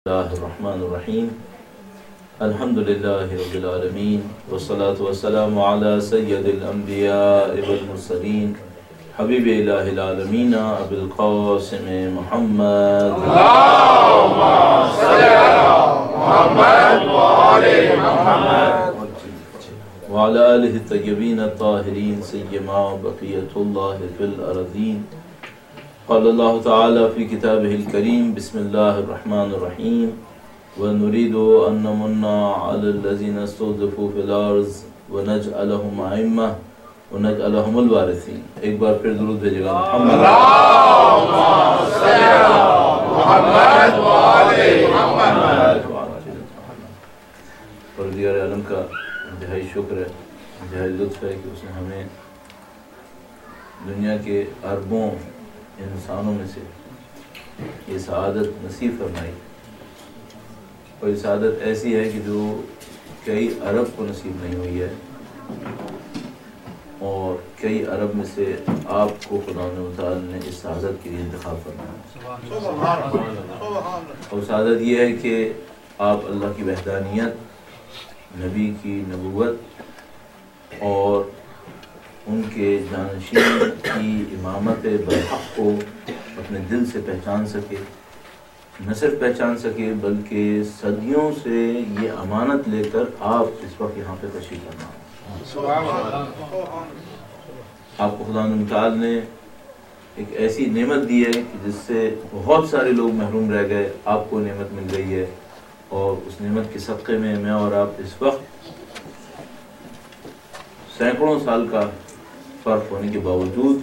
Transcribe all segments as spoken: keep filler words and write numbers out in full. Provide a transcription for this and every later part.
اللہ الرحمن الرحیم الحمد للہ رب العالمین والصلاة والسلام علی سید الانبیاء والمرسلین حبیب الہ العالمین ابی القاسم محمد اللہم صلی علی محمد وآل محمد وعلی آلہ الطیبین الطاہرین سیما بقیت اللہ فی الارضین. قال اللہ تعالی فی کتابہ الکریم بسم اللہ الرحمن الرحیم وَنُرِيدُ أَن نَّمُنَّ عَلَى الَّذِينَ اسْتُضْعِفُوا فِي الْأَرْضِ وَنَجْعَلَهُمْ أَئِمَّةً وَنَجْعَلَهُمُ الْوَارِثِينَ. ایک بار پھر درود بھیجے گا اللہم صلی علی محمد وآل محمد. پروردگار عالم کا انتہائی شکر ہے، انتہائی لطف ہے کہ اس نے ہمیں دنیا کے اربوں انسانوں میں سے یہ سعادت نصیب فرمائی، اور یہ سعادت ایسی ہے کہ جو کئی عرب کو نصیب نہیں ہوئی ہے، اور کئی عرب میں سے آپ کو خدا متعال نے اس سعادت کے لیے انتخاب فرمایا. اور سعادت یہ ہے کہ آپ اللہ کی وحدانیت، نبی کی نبوت اور ان کے جانشین کی امامت برحق کو اپنے دل سے پہچان سکے، نہ صرف پہچان سکے بلکہ صدیوں سے یہ امانت لے کر آپ اس وقت یہاں پہ تشریف فرما. آپ کو خدا متعال نے ایک ایسی نعمت دی ہے کہ جس سے بہت سارے لوگ محروم رہ گئے، آپ کو نعمت مل گئی ہے، اور اس نعمت کے صدقے میں میں اور آپ اس وقت سینکڑوں سال کا فرق ہونے کے باوجود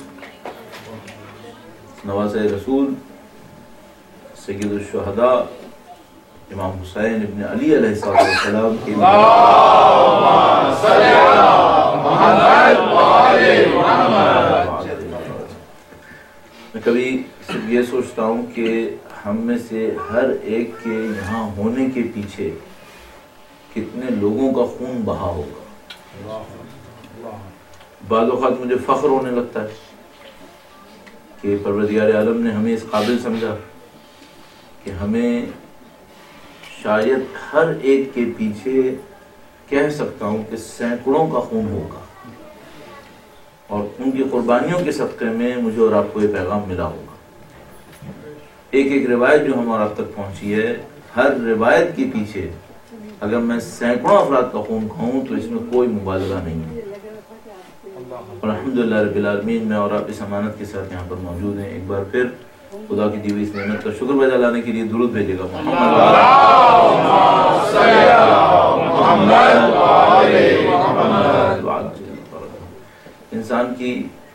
نواسۂ رسول سید الشہداء امام حسین ابن علی علیہ السلام کے اللہم صلی علی محمد وآل محمد. میں کبھی صرف یہ سوچتا ہوں کہ ہم میں سے ہر ایک کے یہاں ہونے کے پیچھے کتنے لوگوں کا خون بہا ہوگا. بعض اوقات مجھے فخر ہونے لگتا ہے کہ پروردگار عالم نے ہمیں اس قابل سمجھا کہ ہمیں شاید ہر ایک کے پیچھے کہہ سکتا ہوں کہ سینکڑوں کا خون ہوگا، اور ان کی قربانیوں کے صدقے میں مجھے اور آپ کو یہ پیغام ملا ہوگا. ایک ایک روایت جو ہمارا آپ تک پہنچی ہے، ہر روایت کے پیچھے اگر میں سینکڑوں افراد کا خون کھاؤں تو اس میں کوئی مبالغہ نہیں ہے. اور الحمدللہ رب العالمین میں اور آپ اس امانت کے ساتھ یہاں پر موجود ہیں. ایک بار پھر خدا کی دی ہوئی اس نعمت کا شکر بجا لانے کے لیے درود بھیجے گا اللہم صلی علی محمد وآل محمد. انسان کی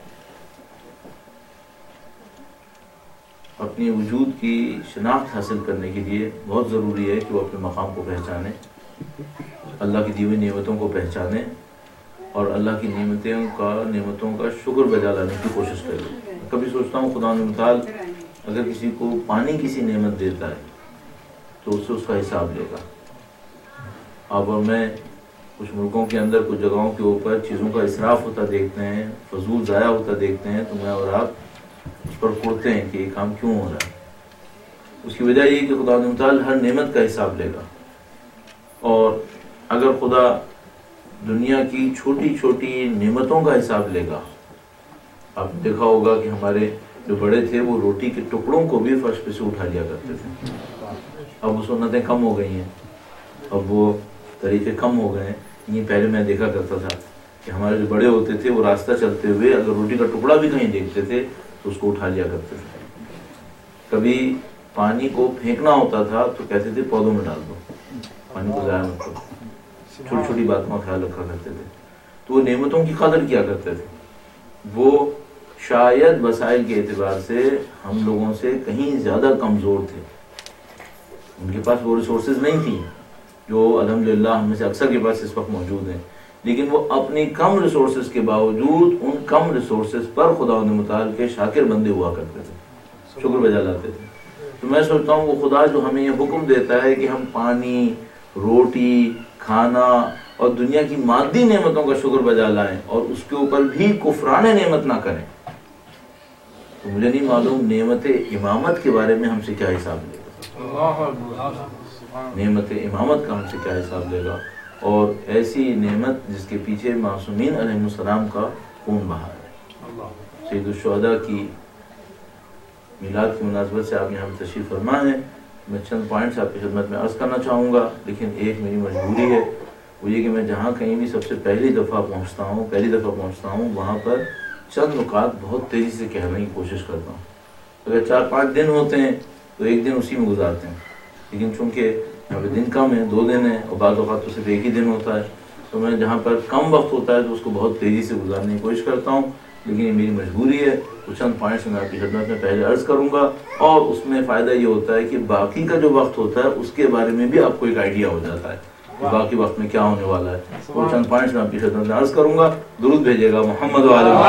اپنی وجود کی شناخت حاصل کرنے کے لیے بہت ضروری ہے کہ وہ اپنے مقام کو پہچانے، اللہ کی دی ہوئی نعمتوں کو پہچانے، اور اللہ کی نعمتوں کا نعمتوں کا شکر بجا لانے کی کوشش کرے. کبھی سوچتا ہوں خدا متعال اگر کسی کو پانی کسی نعمت دیتا ہے تو اس سے اس کا حساب لے گا. آپ اور میں کچھ ملکوں کے اندر کچھ جگہوں کے اوپر چیزوں کا اسراف ہوتا دیکھتے ہیں، فضول ضائع ہوتا دیکھتے ہیں، تو میں اور آپ اس پر کڑتے ہیں کہ یہ کام کیوں ہو رہا ہے. اس کی وجہ یہ کہ خدا متعال ہر نعمت کا حساب لے گا. اور اگر خدا دنیا کی چھوٹی چھوٹی نعمتوں کا حساب لے گا، آپ نے دیکھا ہوگا کہ ہمارے جو بڑے تھے وہ روٹی کے ٹکڑوں کو بھی فرش پہ سے اٹھا لیا کرتے تھے. اب وہ سنتیں کم ہو گئی ہیں، اب وہ طریقے کم ہو گئے ہیں. یہ پہلے میں دیکھا کرتا تھا کہ ہمارے جو بڑے ہوتے تھے وہ راستہ چلتے ہوئے اگر روٹی کا ٹکڑا بھی کہیں دیکھتے تھے تو اس کو اٹھا لیا کرتے تھے. کبھی پانی کو پھینکنا ہوتا تھا تو کہتے تھے پودوں میں ڈال دو، پانی کو ضائع مت کرو. چھوٹی چھوٹی باتوں کا خیال رکھا کرتے تھے. تو وہ نعمتوں کی قدر کیا کرتے تھے. وہ شاید وسائل کے اعتبار سے ہم لوگوں سے کہیں زیادہ کمزور تھے. ان کے پاس وہ ریسورسز نہیں تھیں جو الحمدللہ ہم میں سے اکثر کے پاس اس وقت موجود ہیں، لیکن وہ اپنی کم ریسورسز کے باوجود ان کم ریسورسز پر خدا متعال کے شاکر بندے ہوا کرتے تھے، شکر بجا لاتے تھے. تو میں سوچتا ہوں وہ خدا جو ہمیں یہ حکم دیتا ہے کہ ہم پانی، روٹی، کھانا اور دنیا کی مادی نعمتوں کا شکر بجا لائیں اور اس کے اوپر بھی کفران نعمت نہ کریں، تو مجھے نہیں معلوم نعمت امامت کے بارے میں ہم سے کیا حساب لے گا. نعمت امامت کا ہم سے کیا حساب لے گا، اور ایسی نعمت جس کے پیچھے معصومین علیہ السلام کا خون بہا ہے۔ سید الشہداء کی میلاد کی مناسبت سے آپ یہاں پہ تشریف فرما ہے، میں چند پوائنٹس آپ کی خدمت میں عرض کرنا چاہوں گا، لیکن ایک میری مجبوری ہے، وہ یہ کہ میں جہاں کہیں بھی سب سے پہلی دفعہ پہنچتا ہوں پہلی دفعہ پہنچتا ہوں وہاں پر چند نکات بہت تیزی سے کہنے کی کوشش کرتا ہوں۔ اگر چار پانچ دن ہوتے ہیں تو ایک دن اسی میں گزارتے ہیں، لیکن چونکہ یہاں پہ دن کم ہے، دو دن ہیں، اور بعض اوقات تو صرف ایک ہی دن ہوتا ہے، تو میں جہاں پر کم وقت ہوتا ہے تو اس کو بہت تیزی سے گزارنے کی کوشش کرتا ہوں، لیکن یہ میری مجبوری ہے۔ کچھ چند پوائنٹس میں آپ کی خدمت میں پہلے عرض کروں گا، اور اس میں فائدہ یہ ہوتا ہے کہ باقی کا جو وقت ہوتا ہے اس کے بارے میں بھی آپ کو ایک آئیڈیا ہو جاتا ہے کہ باقی وقت میں کیا ہونے والا ہے۔ وہ چند پوائنٹس میں آپ کی خدمت میں عرض کروں گا، درود بھیجیے گا محمد و آل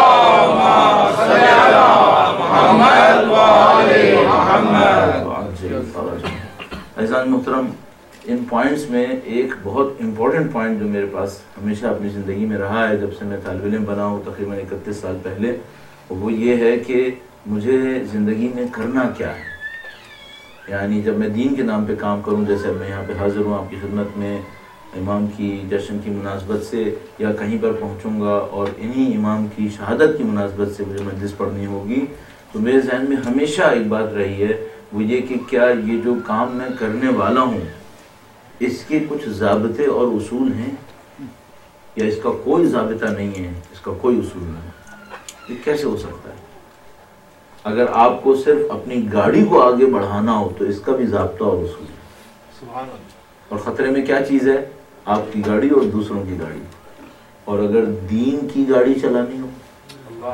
عزیزان محترم، ان پوائنٹس میں ایک بہت امپورٹنٹ پوائنٹ جو میرے پاس ہمیشہ اپنی زندگی میں رہا ہے جب سے میں طالب علم بنا ہوں تقریباً اکتیس سال پہلے، وہ یہ ہے کہ مجھے زندگی میں کرنا کیا ہے۔ یعنی جب میں دین کے نام پہ کام کروں، جیسے میں یہاں پہ حاضر ہوں آپ کی خدمت میں امام کی جشن کی مناسبت سے، یا کہیں پر پہنچوں گا اور انہی امام کی شہادت کی مناسبت سے مجھے مجلس پڑھنی ہوگی، تو میرے ذہن میں ہمیشہ ایک بات رہی ہے، وہ یہ کہ کیا یہ جو کام میں کرنے والا ہوں اس کے کچھ ضابطے اور اصول ہیں، یا اس کا کوئی ضابطہ نہیں ہے، اس کا کوئی اصول نہیں ہے۔ یہ کیسے ہو سکتا ہے؟ اگر آپ کو صرف اپنی گاڑی کو آگے بڑھانا ہو تو اس کا بھی ضابطہ اور اصول ہے، اور خطرے میں کیا چیز ہے؟ آپ کی گاڑی اور دوسروں کی گاڑی۔ اور اگر دین کی گاڑی چلانی ہو،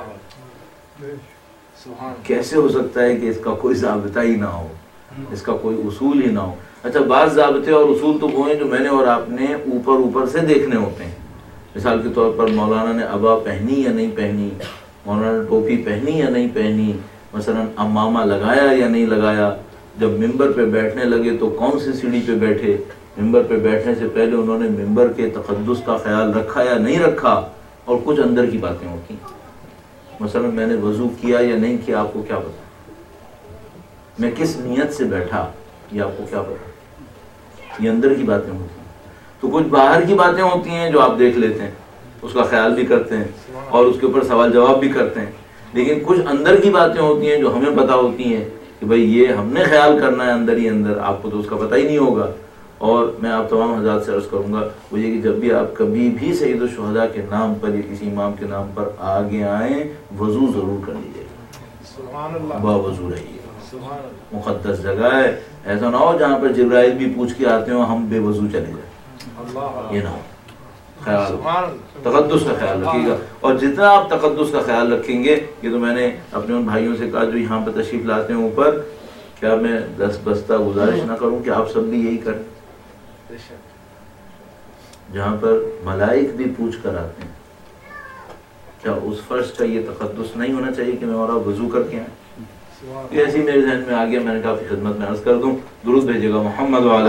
کیسے ہو سکتا ہے کہ اس کا کوئی ضابطہ ہی نہ ہو، اس کا کوئی اصول ہی نہ ہو؟ اچھا، بعض ضابطے اور اصول تو وہ ہیں جو میں نے اور آپ نے اوپر اوپر سے دیکھنے ہوتے ہیں۔ مثال کے طور پر مولانا نے عبا پہنی یا نہیں پہنی، مولانا نے ٹوپی پہنی یا نہیں پہنی، مثلا امامہ لگایا یا نہیں لگایا، جب ممبر پہ بیٹھنے لگے تو کون سی سیڑھی پہ بیٹھے، ممبر پہ بیٹھنے سے پہلے انہوں نے ممبر کے تقدس کا خیال رکھا یا نہیں رکھا، اور کچھ اندر کی باتیں ہوتی ہیں۔ مثلا میں نے وضو کیا یا نہیں کیا، آپ کو کیا پتا؟ میں کس نیت سے بیٹھا، یہ آپ کو کیا پتا؟ یہ اندر کی باتیں ہوتی ہیں۔ تو کچھ باہر کی باتیں ہوتی ہیں جو آپ دیکھ لیتے ہیں، اس کا خیال بھی کرتے ہیں اور اس کے اوپر سوال جواب بھی کرتے ہیں، لیکن کچھ اندر کی باتیں ہوتی ہیں جو ہمیں پتا ہوتی ہیں کہ بھئی یہ ہم نے خیال کرنا ہے اندر ہی اندر، آپ کو تو اس کا پتہ ہی نہیں ہوگا۔ اور میں آپ تمام حضرات سے عرض کروں گا وہ یہ کہ جب بھی آپ کبھی بھی سید الشہداء کے نام پر یا کسی امام کے نام پر آگے آئیں، وضو ضرور کر لیجیے گا، با وضو رہیے گا، مقدس جگہ ہے، ایسا نہ ہو جہاں پر جبرائیل بھی پوچھ کے آتے ہوں ہم بے وضو چلے جائیں، یہ نہ ہو۔ خیال تقدس کا خیال رکھیے گا، اور جتنا آپ تقدس کا خیال رکھیں گے، یہ تو میں نے اپنے ان بھائیوں سے کہا جو یہاں پہ تشریف لاتے ہیں اوپر، کیا میں دس بستہ گزارش نہ کروں کہ آپ سب بھی یہی کریں؟ جہاں پر ملائک بھی پوچھ کر آتے ہیں، کیا اس فرش کا یہ تقدس نہیں ہونا چاہیے کہ میں اور آپ وضو کر کے آئیں؟ ایسی میرے ذہن میں آ گیا، میں نے کہا آپ کی خدمت میں عرض کر دوں، درود بھیجیے گا محمد وعلی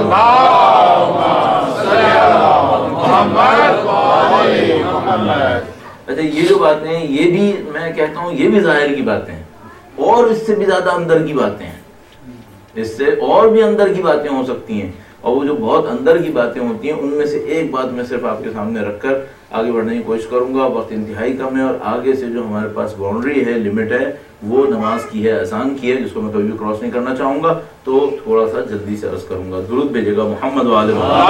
اچھا یہ جو باتیں ہیں یہ بھی میں کہتا ہوں یہ بھی ظاہر کی باتیں ہیں، اور اس سے بھی زیادہ اندر کی باتیں ہیں، اس سے اور بھی اندر کی باتیں ہو سکتی ہیں، اور وہ جو بہت اندر کی باتیں ہوتی ہیں ان میں سے ایک بات میں صرف آپ کے سامنے رکھ کر آگے بڑھنے کی کوشش کروں گا۔ وقت انتہائی کم ہے، اور آگے سے جو ہمارے پاس باؤنڈری ہے، لمٹ ہے، وہ نماز کی ہے، اذان کی ہے، جس کو میں کبھی بھی کراس نہیں کرنا چاہوں گا، تو تھوڑا سا جلدی سے عرض کروں گا۔ درود بھیجیے گا محمد وعلی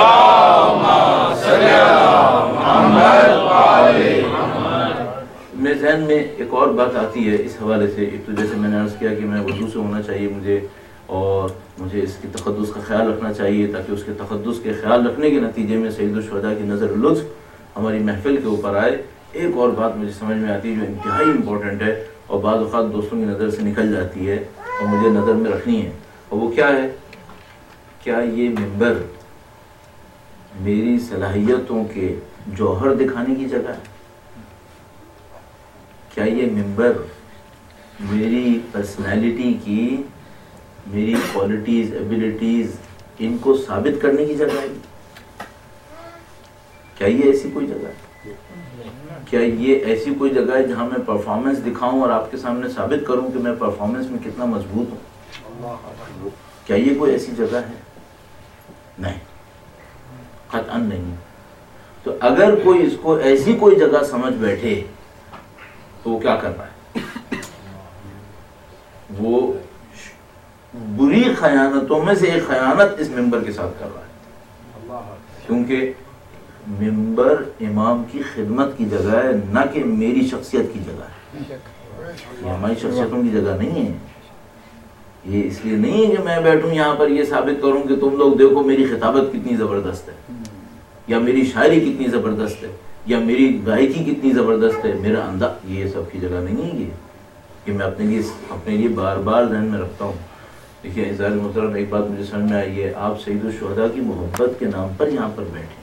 میرے ذہن میں ایک اور بات آتی ہے اس حوالے سے، ایک تو جیسے میں نے عرض کیا کہ میں وضو سے ہونا چاہیے مجھے، اور مجھے اس کی تقدس کا خیال رکھنا چاہیے تاکہ اس کے تقدس کے خیال رکھنے کے نتیجے میں سید الشہداء کی نظر لطف ہماری محفل کے اوپر آئے۔ ایک اور بات مجھے سمجھ میں آتی ہے جو انتہائی امپورٹنٹ ہے، اور بعض اوقات دوستوں کی نظر سے نکل جاتی ہے اور مجھے نظر میں رکھنی ہے، اور وہ کیا ہے؟ کیا یہ منبر میری صلاحیتوں کے جوہر دکھانے کی جگہ ہے؟ کیا یہ منبر میری پرسنالٹی کی، میری کوالٹیز، ایبیلٹیز، ان کو ثابت کرنے کی جگہ ہے؟ کیا یہ ایسی کوئی جگہ ہے؟ کیا یہ ایسی کوئی جگہ ہے جہاں میں پرفارمنس دکھاؤں اور آپ کے سامنے ثابت کروں کہ میں پرفارمنس میں کتنا مضبوط ہوں؟ کیا یہ کوئی ایسی جگہ ہے؟ نہیں، قطعاً نہیں۔ تو اگر کوئی اس کو ایسی کوئی جگہ سمجھ بیٹھے تو وہ کیا کر رہا ہے؟ وہ بری خیانتوں میں سے ایک خیانت اس ممبر کے ساتھ کر رہا ہے، کیونکہ ممبر امام کی خدمت کی جگہ ہے، نہ کہ میری شخصیت کی جگہ ہے۔ یہ ہماری شخصیتوں کی جگہ نہیں ہے۔ یہ اس لیے نہیں ہے کہ میں بیٹھوں یہاں پر یہ ثابت کروں کہ تم لوگ دیکھو میری خطابت کتنی زبردست ہے، یا میری شاعری کتنی زبردست ہے، یا میری گائیکی کتنی زبردست ہے، میرا انداز، یہ سب کی جگہ نہیں ہے یہ کہ میں اپنے لیے اپنے لیے بار بار ذہن میں رکھتا ہوں۔ دیکھیے عزیز محترم، ایک بات مجھے سمجھ میں آئی ہے، آپ سید الشہداء کی محبت کے نام پر یہاں پر بیٹھے،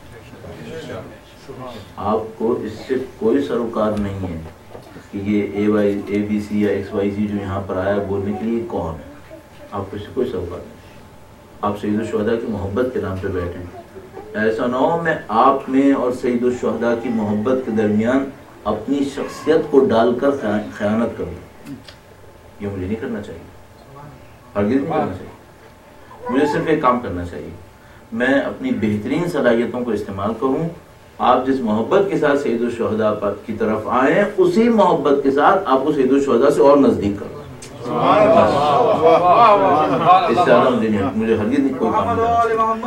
آپ کو اس سے کوئی سروکار نہیں ہے کہ یہ اے وائی اے بی سی یا ایکس وائی سی جو یہاں پر آیا بولنے کے لیے کون ہے، آپ کو اس سے کوئی سروکار نہیں۔ آپ سید الشہداء کی محبت کے نام پہ بیٹھے، ایسا نہ ہو میں آپ میں اور سید الشہداء کی محبت کے درمیان اپنی شخصیت کو ڈال کر خیانت کروں، یہ مجھے نہیں کرنا چاہیے، ہرگز نہیں کرنا چاہیے۔ مجھے صرف ایک کام کرنا چاہیے، میں اپنی بہترین صلاحیتوں کو استعمال کروں، آپ جس محبت کے ساتھ سید الشہداء کی طرف آئیں اسی محبت کے ساتھ آپ کو سید الشہداء سے اور نزدیک کروں۔ اس سے زیادہ مجھے نہیں، مجھے ہرگز نہیں کوئی کام نہیں۔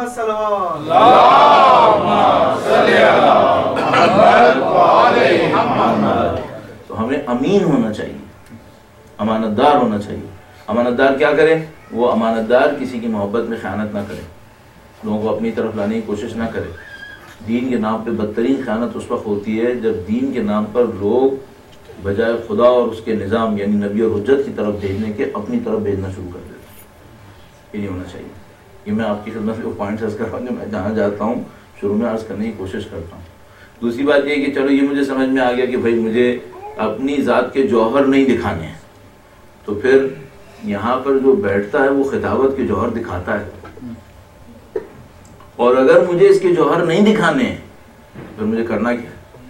تو ہمیں امین ہونا چاہیے، امانت دار ہونا چاہیے۔ امانت دار کیا کرے؟ وہ امانت دار کسی کی محبت میں خیانت نہ کرے، لوگوں کو اپنی طرف لانے کی کوشش نہ کرے۔ دین کے نام پہ بدترین خیانت اس وقت ہوتی ہے جب دین کے نام پر لوگ بجائے خدا اور اس کے نظام یعنی نبی اور حجت کی طرف بھیجنے کے اپنی طرف بھیجنا شروع کر دیتے ہیں۔ یہ نہیں ہونا چاہیے۔ یہ میں آپ کی خدمت میں وہ پوائنٹس عرض کر رہا ہوں جو میں جہاں جاتا ہوں شروع میں عرض کرنے کی کوشش کرتا ہوں۔ دوسری بات یہ کہ چلو یہ مجھے سمجھ میں آ گیا کہ بھائی مجھے اپنی ذات کے جوہر نہیں دکھانے ہیں، تو پھر یہاں پر جو بیٹھتا ہے وہ خطابت کے جوہر دکھاتا ہے، اور اگر مجھے اس کے جوہر نہیں دکھانے ہیں پھر مجھے کرنا کیا؟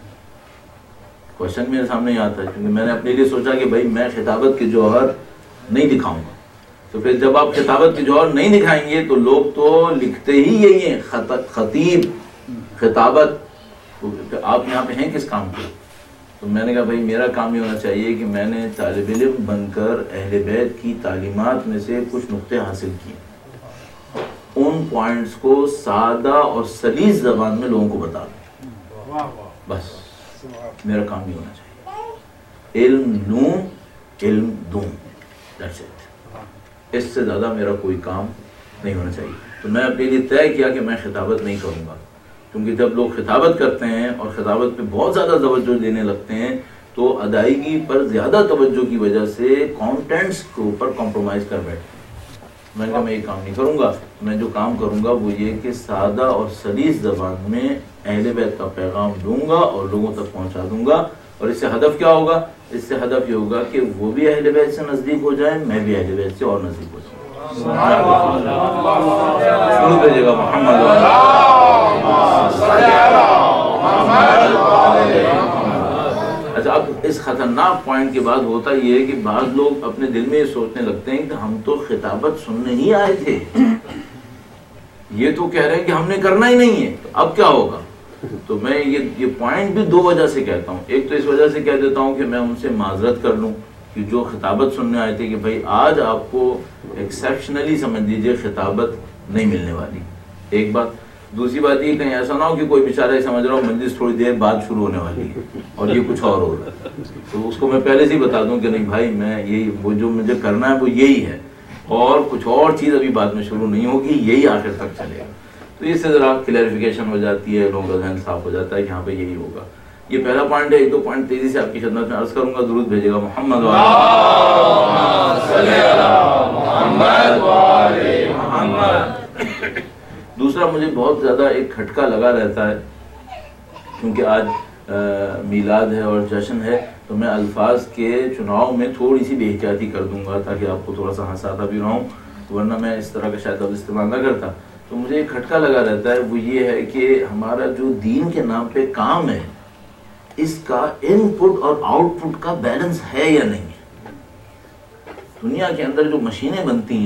کوشچن میرے سامنے ہی آتا ہے، کیونکہ میں نے اپنے لیے سوچا کہ بھائی میں خطابت کے جوہر نہیں دکھاؤں گا، تو پھر جب آپ خطابت کے جوہر نہیں دکھائیں گے تو لوگ تو لکھتے ہی یہی ہیں، خطیب، خطابت، آپ یہاں پہ ہیں کس کام کے؟ تو میں نے کہا بھائی میرا کام یہ ہونا چاہیے کہ میں نے طالب علم بن کر اہل بیت کی تعلیمات میں سے کچھ نقطے حاصل کیے، ان پوائنٹس کو سادہ اور سلیس زبان میں لوگوں کو بتا دوں، بس میرا کام یہ ہونا چاہیے، علم لوں علم دوں، that's it۔ اس سے زیادہ میرا کوئی کام نہیں ہونا چاہیے۔ تو میں اپنے لیے طے کیا کہ میں خطابت نہیں کروں گا، کیونکہ جب لوگ خطابت کرتے ہیں اور خطابت پہ بہت زیادہ توجہ دینے لگتے ہیں تو ادائیگی پر زیادہ توجہ کی وجہ سے کانٹینٹس کے اوپر کمپرومائز کر بیٹھتے ہیں۔ میں نے کہا میں یہ کام نہیں کروں گا، میں جو کام کروں گا وہ یہ کہ سادہ اور سلیس زبان میں اہل بیت کا پیغام دوں گا اور لوگوں تک پہنچا دوں گا، اور اس سے ہدف کیا ہوگا؟ اس سے ہدف یہ ہوگا کہ وہ بھی اہل بیت سے نزدیک ہو جائیں، میں بھی اہل بیت سے اور نزدیک ہو جاؤں۔ شروع کریے گا محمد اچھا۔ اب اس خطرناک پوائنٹ کے بعد ہوتا یہ ہے کہ بعض لوگ اپنے دل میں یہ سوچنے لگتے ہیں کہ ہم تو خطابت سننے ہی آئے تھے، یہ تو کہہ رہے ہیں کہ ہم نے کرنا ہی نہیں ہے، تو اب کیا ہوگا؟ تو میں یہ یہ پوائنٹ بھی دو وجہ سے کہتا ہوں۔ ایک تو اس وجہ سے کہہ دیتا ہوں کہ میں ان سے معذرت کر لوں کہ جو خطابت سننے آئے تھے کہ بھائی آج آپ کو ایکسیپشنلی سمجھ لیجیے خطابت نہیں ملنے والی، ایک بات۔ دوسری بات یہ کہیں ایسا نہ ہو کہ کوئی بیچارہ سمجھ رہا ہو مجلس تھوڑی دیر بعد شروع ہونے والی ہے اور یہ کچھ اور ہو رہا ہے، تو اس کو میں پہلے سے ہی بتا دوں کہ نہیں بھائی میں یہی وہ جو مجھے کرنا ہے وہ یہی ہے، اور کچھ اور چیز ابھی بعد میں شروع نہیں ہوگی، یہی آخر تک چلے گا۔ تو اس سے ذرا کلیریفیکیشن ہو جاتی ہے، لوگوں کا ذہن صاف ہو جاتا ہے کہ یہاں پہ یہی ہوگا۔ یہ پہلا پوائنٹ ہے۔ ایک دو پوائنٹ تیزی سے آپ کی خدمت میں عرض کروں گا، درود بھیجے گا محمد محمد۔ دوسرا مجھے بہت زیادہ ایک کھٹکا لگا رہتا ہے، کیونکہ آج میلاد ہے اور جشن ہے، تو میں الفاظ کے چناؤ میں تھوڑی سی بے احتیاطی کر دوں گا تاکہ آپ کو تھوڑا سا ہنساتا بھی رہوں، ورنہ میں اس طرح کا شاید اب استعمال نہ کرتا۔ تو مجھے ایک کھٹکا لگا رہتا ہے، وہ یہ ہے کہ ہمارا جو دین کے نام پہ کام ہے اس کا ان پٹ اور آؤٹ پٹ کا بیلنس ہے یا نہیں ہے۔ دنیا کے اندر جو مشینیں بنتی ہیں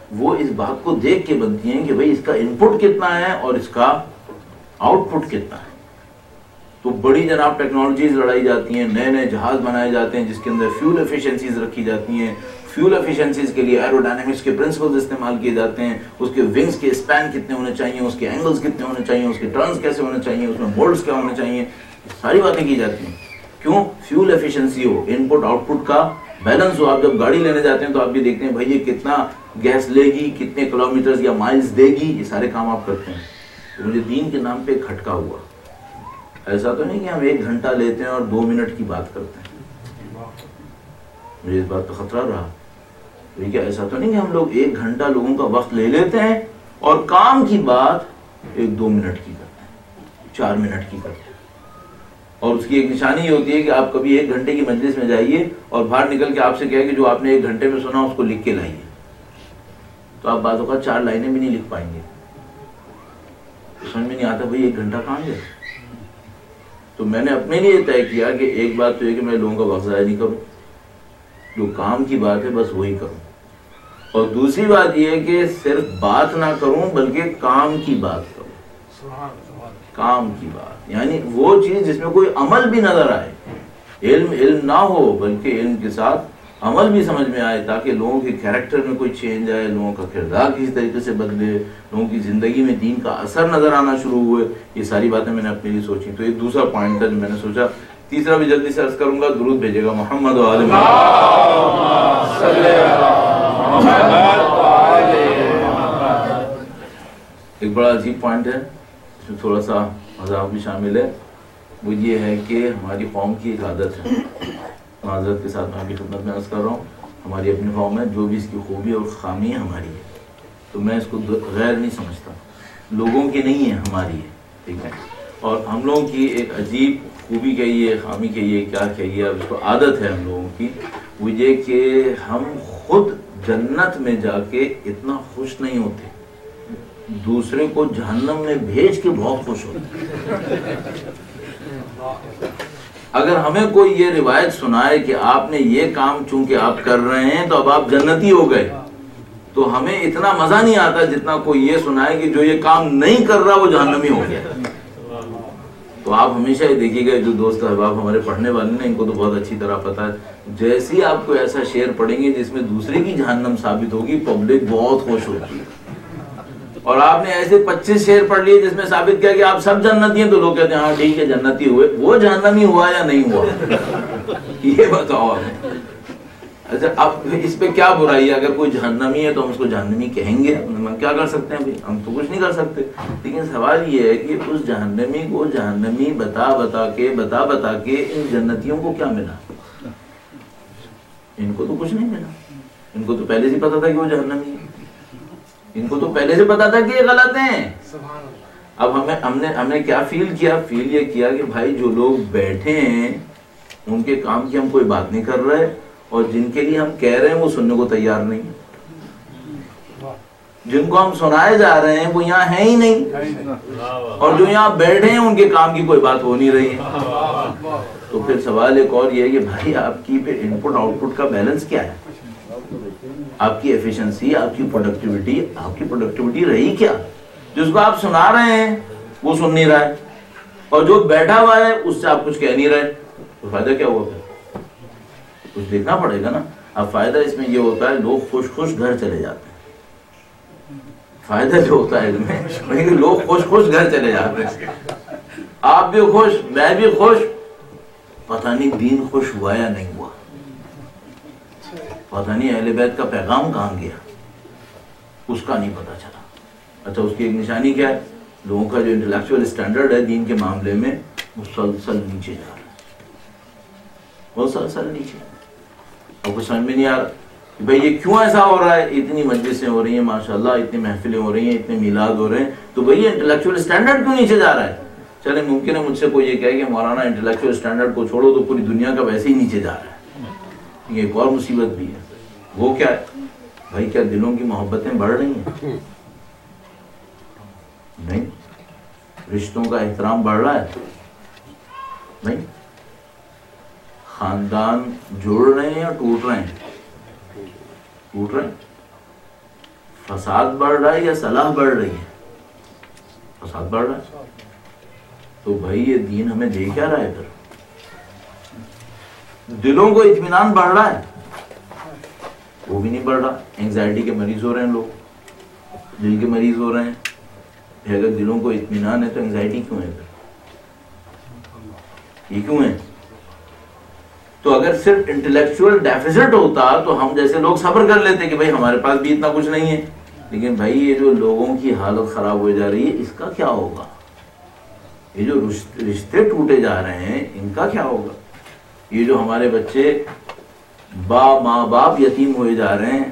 وہ اس بات کو دیکھ کے بنتی ہیں کہ بھئی اس کا انپٹ کتنا ہے اور اس کا آؤٹ پٹ کتنا ہے. تو بڑی جناب ٹیکنالوجیز لڑائی جاتی ہیں, نئے نئے جہاز بنائے جاتے ہیں جس کے اندر فیول ایفیشنسیز رکھی جاتی ہیں. فیول ایفیشنسیز کے لیے ایروڈائنامکس کے پرنسپلز استعمال کیے جاتے ہیں. اس کے ونگز کے اسپین کتنے ہونے چاہیے, اس کے اینگلز کتنے ہونے چاہیے, اس کے ٹرنز کیسے ہونے چاہیے, اس میں مولڈز کیا ہونے چاہیے, ساری باتیں کی جاتی ہیں. کیوں؟ فیول ایفیشنسی ہو, ان پٹ آؤٹ پٹ کا بیلنس ہو. آپ جب گاڑی لینے جاتے ہیں تو آپ بھی دیکھتے ہیں بھائی یہ کتنا گیس لے گی, کتنے کلومیٹرز یا مائلز دے گی, یہ سارے کام آپ کرتے ہیں. تو مجھے دین کے نام پہ ایک کھٹکا ہوا. ایسا تو نہیں کہ ہم ایک گھنٹہ لیتے ہیں اور دو منٹ کی بات کرتے ہیں. مجھے اس بات کا خطرہ رہا. کیا ایسا تو نہیں کہ ہم لوگ ایک گھنٹہ لوگوں کا وقت لے لیتے ہیں اور کام کی بات ایک دو منٹ کی کرتے ہیں, چار منٹ کی کرتے ہیں. اور اس کی ایک نشانی یہ ہوتی ہے کہ آپ کبھی ایک گھنٹے کی مجلس میں جائیے اور باہر نکل کے آپ سے کہے کہ جو آپ نے ایک گھنٹے میں سنا اس کو لکھ کے لائیے, تو آپ بعض اوقات چار لائنیں بھی نہیں لکھ پائیں گے. سمجھ میں نہیں آتا بھائی ایک گھنٹہ کہاں گیا. تو میں نے اپنے لیے طے کیا کہ ایک بات تو یہ کہ میں لوگوں کا وقت ضائع نہیں کروں, جو کام کی بات ہے بس وہی کروں. اور دوسری بات یہ ہے کہ صرف بات نہ کروں بلکہ کام کی بات کروں. کام کی بات یعنی وہ چیز جس میں کوئی عمل بھی نظر آئے. علم علم نہ ہو بلکہ علم کے ساتھ عمل بھی سمجھ میں آئے, تاکہ لوگوں کے کیریکٹر میں کوئی چینج آئے, لوگوں کا کردار کسی طریقے سے بدلے, لوگوں کی زندگی میں دین کا اثر نظر آنا شروع ہوئے. یہ ساری باتیں میں نے اپنے لیے سوچی. تو ایک دوسرا پوائنٹ تھا جو میں نے سوچا. تیسرا بھی جلدی سے عرض کروں گا, درود بھیجے گا محمد و آل محمد. ایک بڑا عجیب پوائنٹ ہے, اس میں تھوڑا سا مذاق بھی شامل ہے. وہ یہ ہے کہ ہماری قوم کی ایک عادت ہے, معذرت کے ساتھ میں آپ کی خدمت میں عرض کر رہا ہوں, ہماری اپنی قوم ہے, جو بھی اس کی خوبی اور خامی ہے ہماری ہے. تو میں اس کو غیر نہیں سمجھتا, لوگوں کی نہیں ہے, ہماری ہے. ٹھیک ہے. اور ہم لوگوں کی ایک عجیب خوبی کہیے, خامی کہیے, کیا کہیے, اب اس کو عادت ہے ہم لوگوں کی, وہ یہ کہ ہم خود جنت میں جا کے اتنا خوش نہیں ہوتے, دوسرے کو جہنم میں بھیج کے بہت خوش ہوتے. اگر ہمیں کوئی یہ روایت سنائے کہ آپ نے یہ کام چونکہ آپ کر رہے ہیں تو اب آپ جنتی ہو گئے, تو ہمیں اتنا مزہ نہیں آتا جتنا کوئی یہ سنائے کہ جو یہ کام نہیں کر رہا وہ جہنمی ہو گیا. تو آپ ہمیشہ یہ دیکھیے گا, جو دوست احباب ہمارے پڑھنے والے ہیں ان کو تو بہت اچھی طرح پتا ہے, جیسے ہی آپ کو ایسا شعر پڑھیں گے جس میں دوسرے کی جہنم ثابت ہوگی, پبلک بہت خوش ہوگی. اور آپ نے ایسے پچیس شعر پڑھ لیے جس میں ثابت کیا کہ آپ سب جنتی ہیں, تو لوگ کہتے ہیں ہاں ٹھیک ہے جنتی ہوئے. وہ جہنمی ہوا یا نہیں ہوا یہ بتاؤ آپ. اچھا اب اس پہ کیا برائی ہے؟ اگر کوئی جہنمی ہے تو ہم اس کو جہنمی کہیں گے, ہم کیا کر سکتے ہیں بھائی, ہم تو کچھ نہیں کر سکتے. لیکن سوال یہ ہے کہ اس جہنمی کو جہنمی بتا بتا کے بتا بتا کے ان جنتیوں کو کیا ملا؟ ان کو تو کچھ نہیں ملا. ان کو تو پہلے سے پتا تھا کہ وہ جہنمی ہے, ان کو تو پہلے سے پتا تھا کہ یہ غلط ہیں. اب ہمیں ہم نے ہم نے کیا فیل کیا؟ فیل یہ کیا کہ بھائی جو لوگ بیٹھے ہیں ان کے کام کی ہم کوئی بات نہیں کر رہے, اور جن کے لیے ہم کہہ رہے ہیں وہ سننے کو تیار نہیں, جن کو ہم سنائے جا رہے ہیں وہ یہاں ہیں ہی نہیں, اور جو یہاں بیٹھے ہیں ان کے کام کی کوئی بات ہو نہیں رہی ہے. تو پھر سوال ایک اور یہ ہے کہ بھائی آپ کی پھر ان پٹ آؤٹ پٹ کا بیلنس کیا ہے؟ آپ کی ایفیشنسی, آپ کی پروڈکٹیوٹی, آپ کی پروڈکٹیوٹی رہی کیا؟ جس کو آپ سنا رہے ہیں وہ سن نہیں رہا ہے, اور جو بیٹھا ہوا ہے اس سے آپ کچھ کہہ نہیں رہے, تو فائدہ کیا ہوا؟ پھر کچھ دیکھنا پڑے گا نا. اب فائدہ اس میں یہ ہوتا ہے لوگ خوش خوش گھر چلے جاتے ہیں. فائدہ جو ہوتا ہے اس میں لوگ خوش خوش گھر چلے جاتے ہیں, آپ بھی خوش, میں بھی خوش, پتہ نہیں دین خوش ہوا یا نہیں ہوا, پتہ نہیں اہل بیت کا پیغام کہاں گیا, اس کا نہیں پتا چلا. اچھا اس کی ایک نشانی کیا ہے؟ لوگوں کا جو انٹلیکچوئل اسٹینڈرڈ ہے دین کے معاملے میں مسلسل نیچے جا رہا ہے, مسلسل نیچے. اور کچھ سمجھ میں نہیں آ رہا کہ بھائی یہ کیوں ایسا ہو رہا ہے. اتنی مجلسیں ہو رہی ہیں ماشاءاللہ, اتنی محفلیں ہو رہی ہیں, اتنے میلاد ہو رہے ہیں, تو بھائی یہ انٹلیکچوئل اسٹینڈرڈ کیوں نیچے جا رہا ہے؟ چلے ممکن ہے مجھ سے کوئی یہ کہے کہ مولانا انٹلیکچوئل اسٹینڈرڈ کو چھوڑو تو پوری دنیا کا ویسے ہی نیچے جا رہا ہے. یہ ایک اور مصیبت بھی ہے. وہ کیا ہے بھائی؟ کیا دلوں کی محبتیں بڑھ رہی ہیں؟ نہیں. رشتوں کا احترام بڑھ رہا ہے؟ نہیں. خاندان جوڑ رہے ہیں یا ٹوٹ رہے ہیں؟ ٹوٹ رہے ہیں. فساد بڑھ رہا ہے یا صلاح بڑھ رہی ہے؟ فساد بڑھ رہا ہے. تو بھائی یہ دین ہمیں دے کیا رہا ہے؟ پھر دلوں کو اطمینان بڑھ رہا ہے؟ وہ بھی نہیں بڑھ رہا. اینگزائٹی کے مریض ہو رہے ہیں لوگ, دل کے مریض ہو رہے ہیں. اگر دلوں کو اطمینان ہے تو اینگزائٹی کیوں ہے؟ پھر یہ کیوں ہے؟ تو اگر صرف انٹلیکچوئل ڈیفیسٹ ہوتا تو ہم جیسے لوگ صبر کر لیتے کہ بھائی ہمارے پاس بھی اتنا کچھ نہیں ہے. لیکن بھائی یہ جو لوگوں کی حالت خراب ہو جا رہی ہے اس کا کیا ہوگا؟ یہ جو رشتے ٹوٹے جا رہے ہیں ان کا کیا ہوگا؟ یہ جو ہمارے بچے با ماں باپ یتیم ہوئے جا رہے ہیں,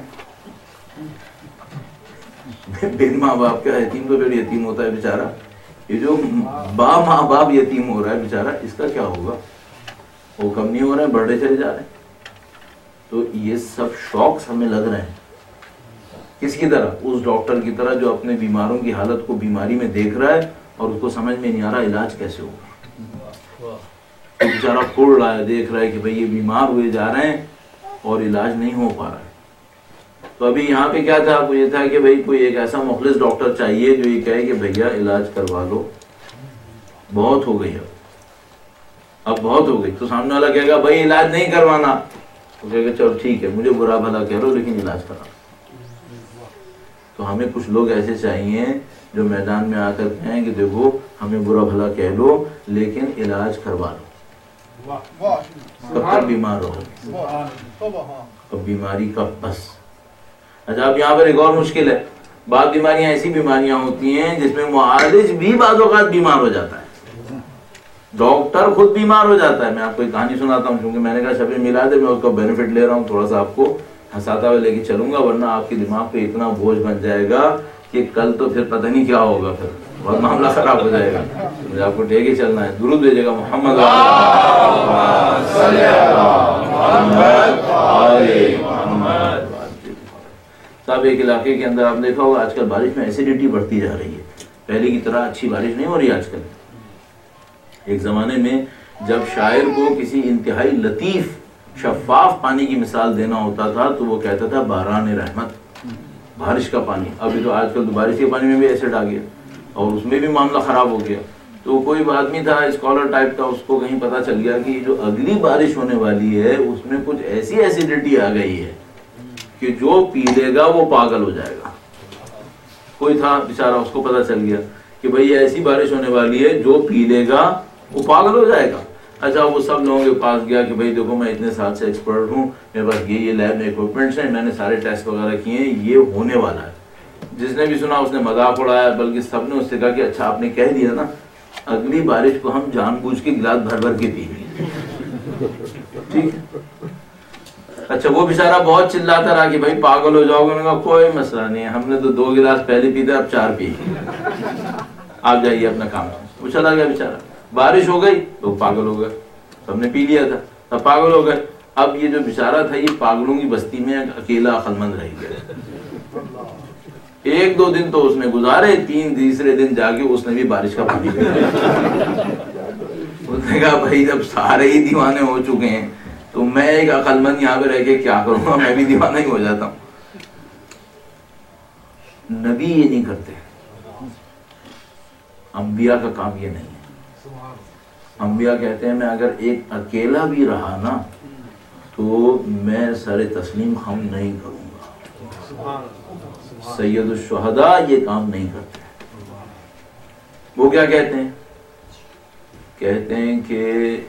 بن ماں باپ کا یتیم تو پھر یتیم ہوتا ہے بیچارہ, یہ جو با ماں باپ یتیم ہو رہا ہے بیچارہ, اس کا کیا ہوگا؟ وہ کم نہیں ہو رہے ہیں, بڑھتے چلے جا رہے ہیں. تو یہ سب شوقس ہمیں لگ رہے ہیں. کس کی طرح؟ اس ڈاکٹر کی طرح جو اپنے بیماروں کی حالت کو بیماری میں دیکھ رہا ہے اور اس کو سمجھ میں نہیں آ رہا علاج کیسے ہوگا. بیچارہ پڑ رہا ہے, دیکھ رہا ہے کہ بھئی یہ بیمار ہوئے جا رہے ہیں اور علاج نہیں ہو پا رہا ہے. تو ابھی یہاں پہ کیا تھا؟ وہ یہ تھا کہ بھئی کوئی ایک ایسا مخلص ڈاکٹر چاہیے جو یہ کہے کہ بھیا علاج کروا لو, بہت ہو گئی اب اب بہت ہو گئی. تو سامنے والا کہے گا بھائی علاج نہیں کروانا, تو کہے گا چلو ٹھیک ہے مجھے برا بھلا کہہ لو لیکن علاج کرا. تو ہمیں کچھ لوگ ایسے چاہیے جو میدان میں آ کر کہیں کہ دیکھو ہمیں برا بھلا کہہ لو لیکن علاج کروا لو. کب تک بیمار رہو؟ اب بیماری کا بس. اچھا اب یہاں پر ایک اور مشکل ہے. بعض بیماریاں ایسی بیماریاں ہوتی ہیں جس میں معالج بھی بعض اوقات بیمار ہو جاتا ہے, ڈاکٹر خود بیمار ہو جاتا ہے. میں آپ کو ایک کہانی سناتا ہوں, کیونکہ میں نے کہا شب میلاد ہے, میں اس کا بینیفٹ لے رہا ہوں, تھوڑا سا آپ کو ہنساتا ہوا لے کے چلوں گا, ورنہ آپ کے دماغ پہ اتنا بوجھ بن جائے گا کہ کل تو پھر پتہ نہیں کیا ہوگا, پھر بہت معاملہ خراب ہو جائے گا. مجھے آپ کو ٹھیک ہی چلنا ہے. درود بھیجے گا محمد صاحب. ایک علاقے کے اندر آپ دیکھا ہوگا آج کل بارش میں ایسیڈیٹی بڑھتی جا رہی ہے. پہلے کی طرح اچھی بارش نہیں ہو رہی آج کل. ایک زمانے میں جب شاعر کو کسی انتہائی لطیف شفاف پانی کی مثال دینا ہوتا تھا تو وہ کہتا تھا باران رحمت, بارش کا پانی. ابھی تو آج کل تو بارش کے پانی میں بھی ایسڈ آ گیا اور اس میں بھی معاملہ خراب ہو گیا. تو کوئی آدمی تھا اسکالر ٹائپ کا, اس کو کہیں پتا چل گیا کہ جو اگلی بارش ہونے والی ہے اس میں کچھ ایسی ایسیڈیٹی آ گئی ہے کہ جو پی لے گا وہ پاگل ہو جائے گا. کوئی تھا بیچارہ, اس کو پتا چل گیا کہ بھئی ایسی بارش ہونے والی ہے جو پی لے گا وہ پاگل ہو جائے گا. اچھا وہ سب لوگوں کے پاس گیا کہ بھئی دیکھو میں اتنے سال سے ایکسپرٹ ہوں, میرے پاس یہ یہ لیب میں ایکوپمنٹس ہیں, میں نے سارے ٹیسٹ وغیرہ کیے ہیں, یہ ہونے والا ہے. جس نے بھی سنا اس نے مذاق اڑایا, بلکہ سب نے اس سے کہا کہ اچھا آپ نے کہہ دیا نا, اگلی بارش کو ہم جان بوجھ کے گلاس بھر بھر کے پئیں گے, ٹھیک ہے. اچھا وہ بیچارہ بہت چلاتا رہا کہ بھائی پاگل ہو جاؤ گے. میں نے کہا کوئی مسئلہ نہیں ہے, ہم نے تو دو گلاس پہلے پیتے, اب چار پی, آپ جائیے اپنا کام. وہ چلا گیا بیچارہ. بارش ہو گئی تو پاگل ہو گئے, سب نے پی لیا تھا, اب پاگل ہو گئے. اب یہ جو بیچارہ تھا یہ پاگلوں کی بستی میں اکیلا عقلمند رہ گیا. ایک دو دن تو اس نے گزارے, تین تیسرے دن جا کے اس نے بھی بارش کا پانی پیا. اس نے کہا بھائی جب سارے ہی دیوانے ہو چکے ہیں تو میں ایک عقلمند یہاں پہ رہ کے کیا کروں گا, میں بھی دیوانہ ہی ہو جاتا ہوں. نبی یہ نہیں کرتے, انبیاء کا کام یہ نہیں ہے. انبیاء کہتے ہیں میں اگر ایک اکیلا بھی رہا نا تو میں سر تسلیم خم نہیں کروں گا. سید الشہداء یہ کام نہیں کرتے. وہ کیا کہتے ہیں؟ کہتے ہیں کہ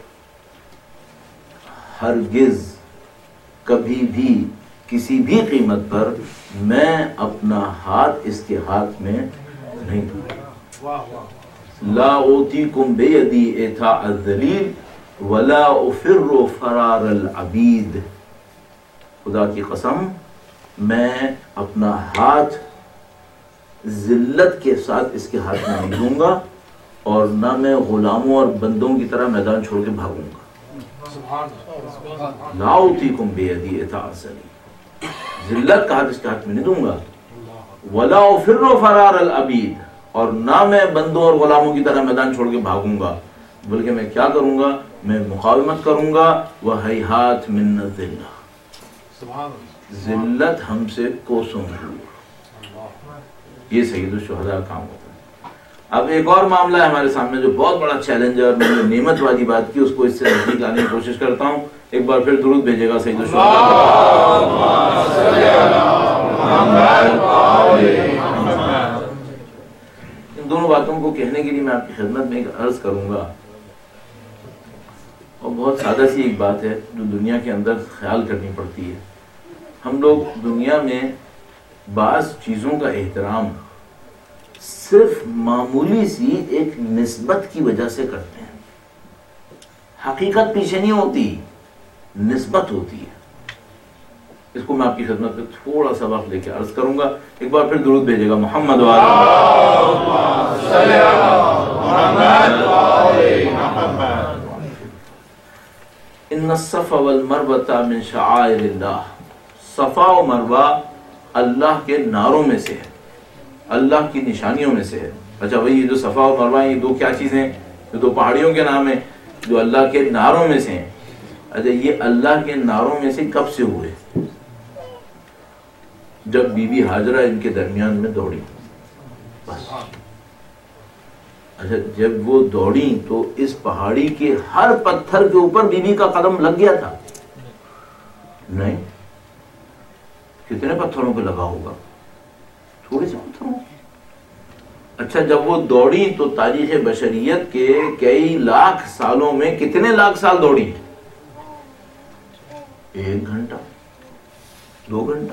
ہرگز کبھی بھی کسی بھی قیمت پر میں اپنا ہاتھ اس کے ہاتھ میں نہیں دوں. لا اوتیکم بیدی ایتھاء الذلیل ولا افر فرار العبید. خدا کی قسم میں اپنا ہاتھ ذلت کے ساتھ اس کے ہاتھ میں نہیں دوں گا اور نہ میں غلاموں اور بندوں کی طرح میدان چھوڑ کے بھاگوں گا. لا اوتیکم بیدی ایتھاء الذلیل, ذلت کا ہاتھ اس کے ہاتھ میں نہیں دوں گا. ولا افر فرار العبید, اور نہ میں بندوں اور غلاموں کی طرح میدان چھوڑ کے بھاگوں گا, بلکہ میں کیا کروں گا, میں مقاومت کروں گا. وَهَيْحَاتْ مِنَّ الذِّلَّةِ, ذلت ہم سے کوسوں دور. یہ سید الشہداء کا کام ہوتا ہے۔ اب ایک اور معاملہ ہے ہمارے سامنے جو بہت بڑا چیلنج ہے، اور میں نے نعمت والی بات کی، اس کو اس سے نزدیک لانے کی کوشش کرتا ہوں۔ ایک بار پھر درود بھیجے گا سید الشہداء۔ ان دونوں باتوں کو کہنے کے لیے میں آپ کی خدمت میں ایک عرض کروں گا، اور بہت سادہ سی ایک بات ہے جو دنیا کے اندر خیال کرنی پڑتی ہے۔ ہم لوگ دنیا میں بعض چیزوں کا احترام صرف معمولی سی ایک نسبت کی وجہ سے کرتے ہیں، حقیقت پیچھے نہیں ہوتی، نسبت ہوتی ہے۔ اس کو میں آپ کی خدمت میں تھوڑا سا وقت لے کے عرض کروں گا۔ ایک بار پھر درود بھیجے گا محمد ان الصفا والمروہ من شعائر اللہ، صفا و مروہ اللہ کے نعروں میں سے ہے، اللہ کی نشانیوں میں سے ہے۔ اچھا بھائی، یہ جو صفا و مروہ یہ دو کیا چیزیں ہیں؟ یہ دو پہاڑیوں کے نام ہیں جو اللہ کے نعروں میں سے ہیں۔ اچھا، یہ اللہ کے نعروں میں سے کب سے ہوئے؟ جب بی بی ہاجرہ ان کے درمیان میں دوڑی، بس۔ اچھا، جب وہ دوڑی تو اس پہاڑی کے ہر پتھر کے اوپر بی بی کا قدم لگ گیا تھا؟ نہیں۔ کتنے پتھروں پہ لگا ہوگا؟ تھوڑے سے پتھروں۔ اچھا، جب وہ دوڑی تو تاریخ بشریت کے کئی لاکھ سالوں میں کتنے لاکھ سال دوڑی؟ ایک گھنٹہ، دو گھنٹہ۔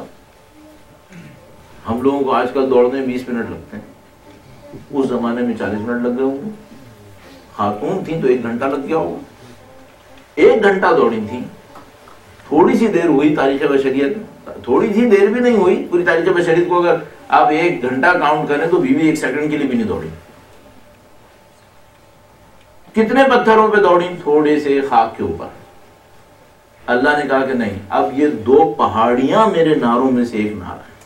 ہم لوگوں کو آج کل دوڑنے میں بیس منٹ لگتے ہیں، اس زمانے میں چالیس منٹ لگ گئے ہوں گے۔ خاتون تھی تو ایک گھنٹہ لگ گیا ہوگا۔ ایک گھنٹہ دوڑی تھی، تھوڑی سی دیر ہوئی تاریخ بشریت، تھوڑی سی دیر بھی نہیں ہوئی پوری تاریخ بشریت کو اگر آپ ایک گھنٹہ کاؤنٹ کریں تو بیوی ایک سیکنڈ کے لیے بھی نہیں دوڑی۔ کتنے پتھروں پہ دوڑی؟ تھوڑے سے خاک کے اوپر۔ اللہ نے کہا کہ نہیں، اب یہ دو پہاڑیاں میرے نعروں میں سے ایک نعرہ ہے۔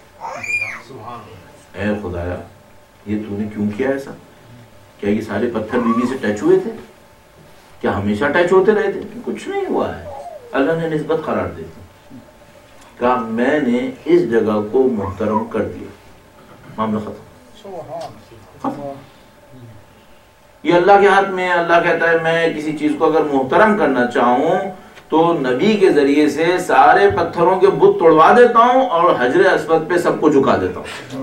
اے خدایا، یہ تو نے کیوں کیا ایسا؟ کیا یہ سارے پتھر بیوی سے ٹچ ہوئے تھے؟ کیا ہمیشہ ٹچ ہوتے رہے تھے؟ کچھ نہیں ہوا ہے۔ اللہ نے نسبت قرار دی تھی، کہا میں نے اس جگہ کو محترم کر دیا، معاملہ ختم۔ ختم۔ یہ اللہ کے ہاتھ میں۔ اللہ کہتا ہے میں کسی چیز کو اگر محترم کرنا چاہوں تو نبی کے ذریعے سے سارے پتھروں کے بت توڑوا دیتا ہوں اور حجر اسود پہ سب کو جھکا دیتا ہوں۔